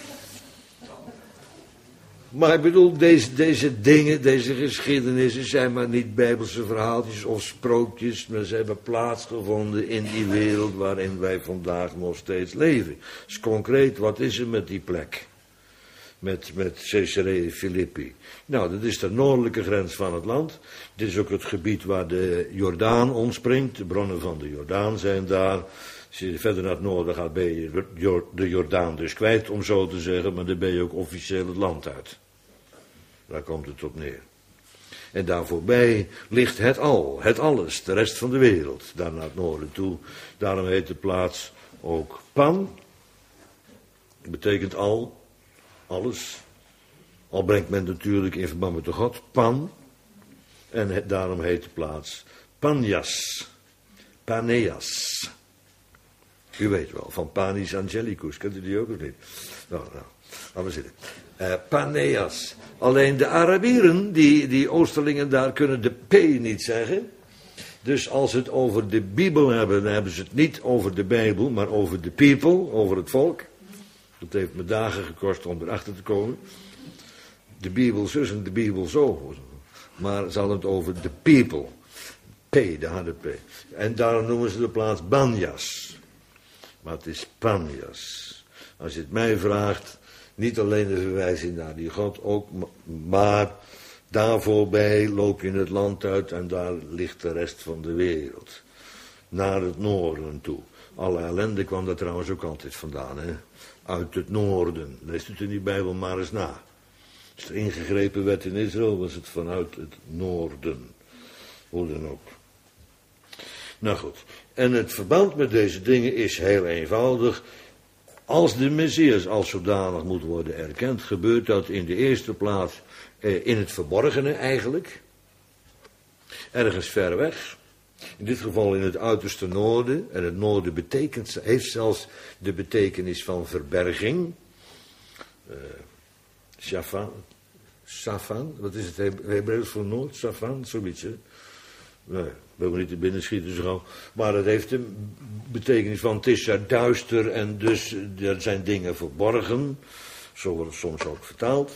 Maar ik bedoel, deze dingen, deze geschiedenissen zijn maar niet bijbelse verhaaltjes of sprookjes, maar ze hebben plaatsgevonden in die wereld waarin wij vandaag nog steeds leven. Dus concreet, wat is er met die plek? Met Caesarea Philippi. Nou, dat is de noordelijke grens van het land. Dit is ook het gebied waar de Jordaan ontspringt. De bronnen van de Jordaan zijn daar. Als je verder naar het noorden gaat, ben je de Jordaan dus kwijt, om zo te zeggen. Maar dan ben je ook officieel het land uit. Daar komt het op neer. En daar voorbij ligt het alles, de rest van de wereld. Daar naar het noorden toe. Daarom heet de plaats ook Pan. Dat betekent alles. Al brengt men natuurlijk in verband met de God Pan. En daarom heet de plaats Paneas. U weet wel, van Panis Angelicus. Kent u die ook of niet? Nou, laten we zitten. Paneas. Alleen de Arabieren, die Oosterlingen daar, kunnen de P niet zeggen. Dus als ze het over de Bijbel hebben, dan hebben ze het niet over de Bijbel, maar over de people, over het volk. Dat heeft me dagen gekost om erachter te komen. De Bijbel zus en de Bijbel zo. Maar ze hadden het over de people. P, de harde P. En daarom noemen ze de plaats Banjas. Maar het is Panjas. Als je het mij vraagt, niet alleen de verwijzing naar die God, ook, maar daar voorbij loop je het land uit en daar ligt de rest van de wereld. Naar het noorden toe. Alle ellende kwam daar trouwens ook altijd vandaan, hè. Uit het noorden. Leest u het in die Bijbel maar eens na. Als er ingegrepen werd in Israël, was het vanuit het noorden. Hoe dan ook. Nou goed. En het verband met deze dingen is heel eenvoudig. Als de Messias als zodanig moet worden erkend, gebeurt dat in de eerste plaats in het verborgene eigenlijk. Ergens ver weg. In dit geval in het uiterste noorden. En het noorden heeft zelfs de betekenis van verberging. Safan, wat is het Hebreeuws voor noord? Safan, zoiets, hè? Nee, wil me niet te binnen schieten zo gauw. Maar het heeft de betekenis van het is er duister en dus er zijn dingen verborgen. Zo wordt het soms ook vertaald.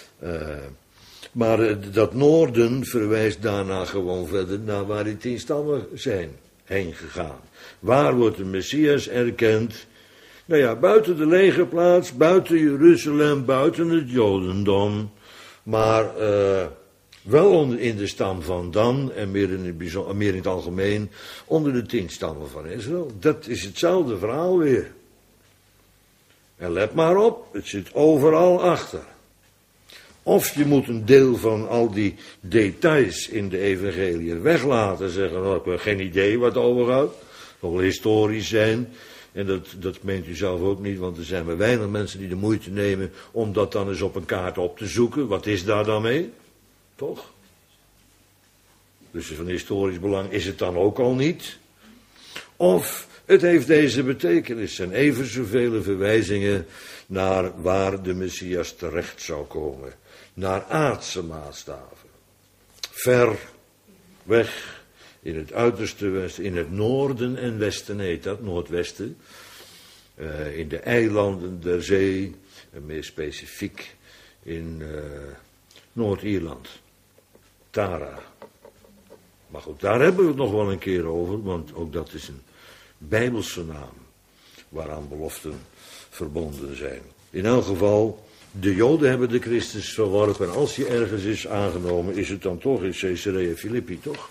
Maar dat noorden verwijst daarna gewoon verder naar waar die 10 stammen zijn heen gegaan. Waar wordt de Messias erkend? Nou ja, buiten de legerplaats, buiten Jeruzalem, buiten het Jodendom. Maar wel in de stam van Dan en meer in het algemeen onder de 10 stammen van Israël. Dat is hetzelfde verhaal weer. En let maar op, het zit overal achter. Of je moet een deel van al die details in de evangeliën weglaten. Zeggen, nou, ik heb geen idee wat het over gaat. Nog wel historisch zijn. En dat meent u zelf ook niet, want er zijn maar weinig mensen die de moeite nemen om dat dan eens op een kaart op te zoeken. Wat is daar dan mee? Toch? Dus van historisch belang is het dan ook al niet. Of het heeft deze betekenis en even zoveel verwijzingen naar waar de Messias terecht zou komen. Naar aardse maatstaven. Ver weg in het uiterste westen, in het noorden en westen heet dat, noordwesten. In de eilanden der zee, en meer specifiek in Noord-Ierland. Tara. Maar goed, daar hebben we het nog wel een keer over, want ook dat is een Bijbelse naam waaraan beloften verbonden zijn. In elk geval, de Joden hebben de Christus verworpen en als hij ergens is aangenomen, is het dan toch in Caesarea Philippi, toch?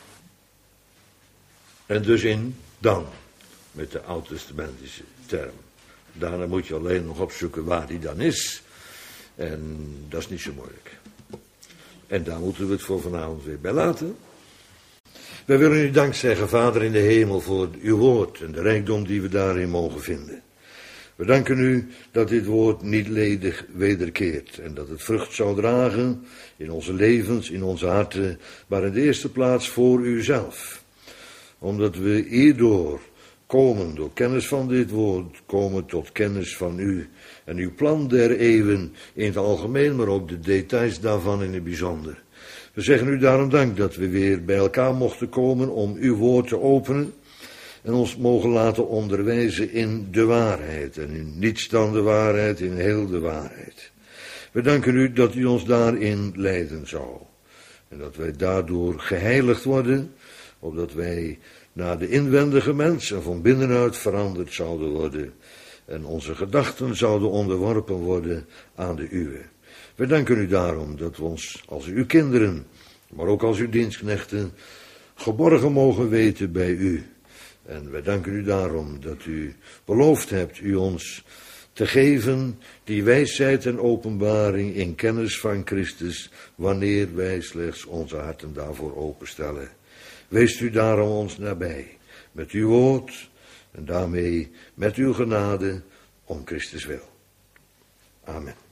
En dus in Dan, met de oud-testamentische term. Daarna moet je alleen nog opzoeken waar die dan is. En dat is niet zo moeilijk. En daar moeten we het voor vanavond weer bij laten. Wij willen u dank zeggen, Vader in de hemel, voor uw woord en de rijkdom die we daarin mogen vinden. We danken u dat dit woord niet ledig wederkeert en dat het vrucht zou dragen in onze levens, in onze harten, maar in de eerste plaats voor uzelf. Omdat we hierdoor komen, door kennis van dit woord, komen tot kennis van u en uw plan der eeuwen in het algemeen, maar ook de details daarvan in het bijzonder. We zeggen u daarom dank dat we weer bij elkaar mochten komen om uw woord te openen en ons mogen laten onderwijzen in de waarheid en in niets dan de waarheid, in heel de waarheid. We danken u dat u ons daarin leiden zou en dat wij daardoor geheiligd worden, opdat wij naar de inwendige mens en van binnenuit veranderd zouden worden en onze gedachten zouden onderworpen worden aan de uwe. We danken u daarom dat we ons als uw kinderen, maar ook als uw dienstknechten, geborgen mogen weten bij u. En wij danken u daarom dat u beloofd hebt u ons te geven die wijsheid en openbaring in kennis van Christus, wanneer wij slechts onze harten daarvoor openstellen. Wees u daarom ons nabij, met uw woord en daarmee met uw genade om Christus wil. Amen.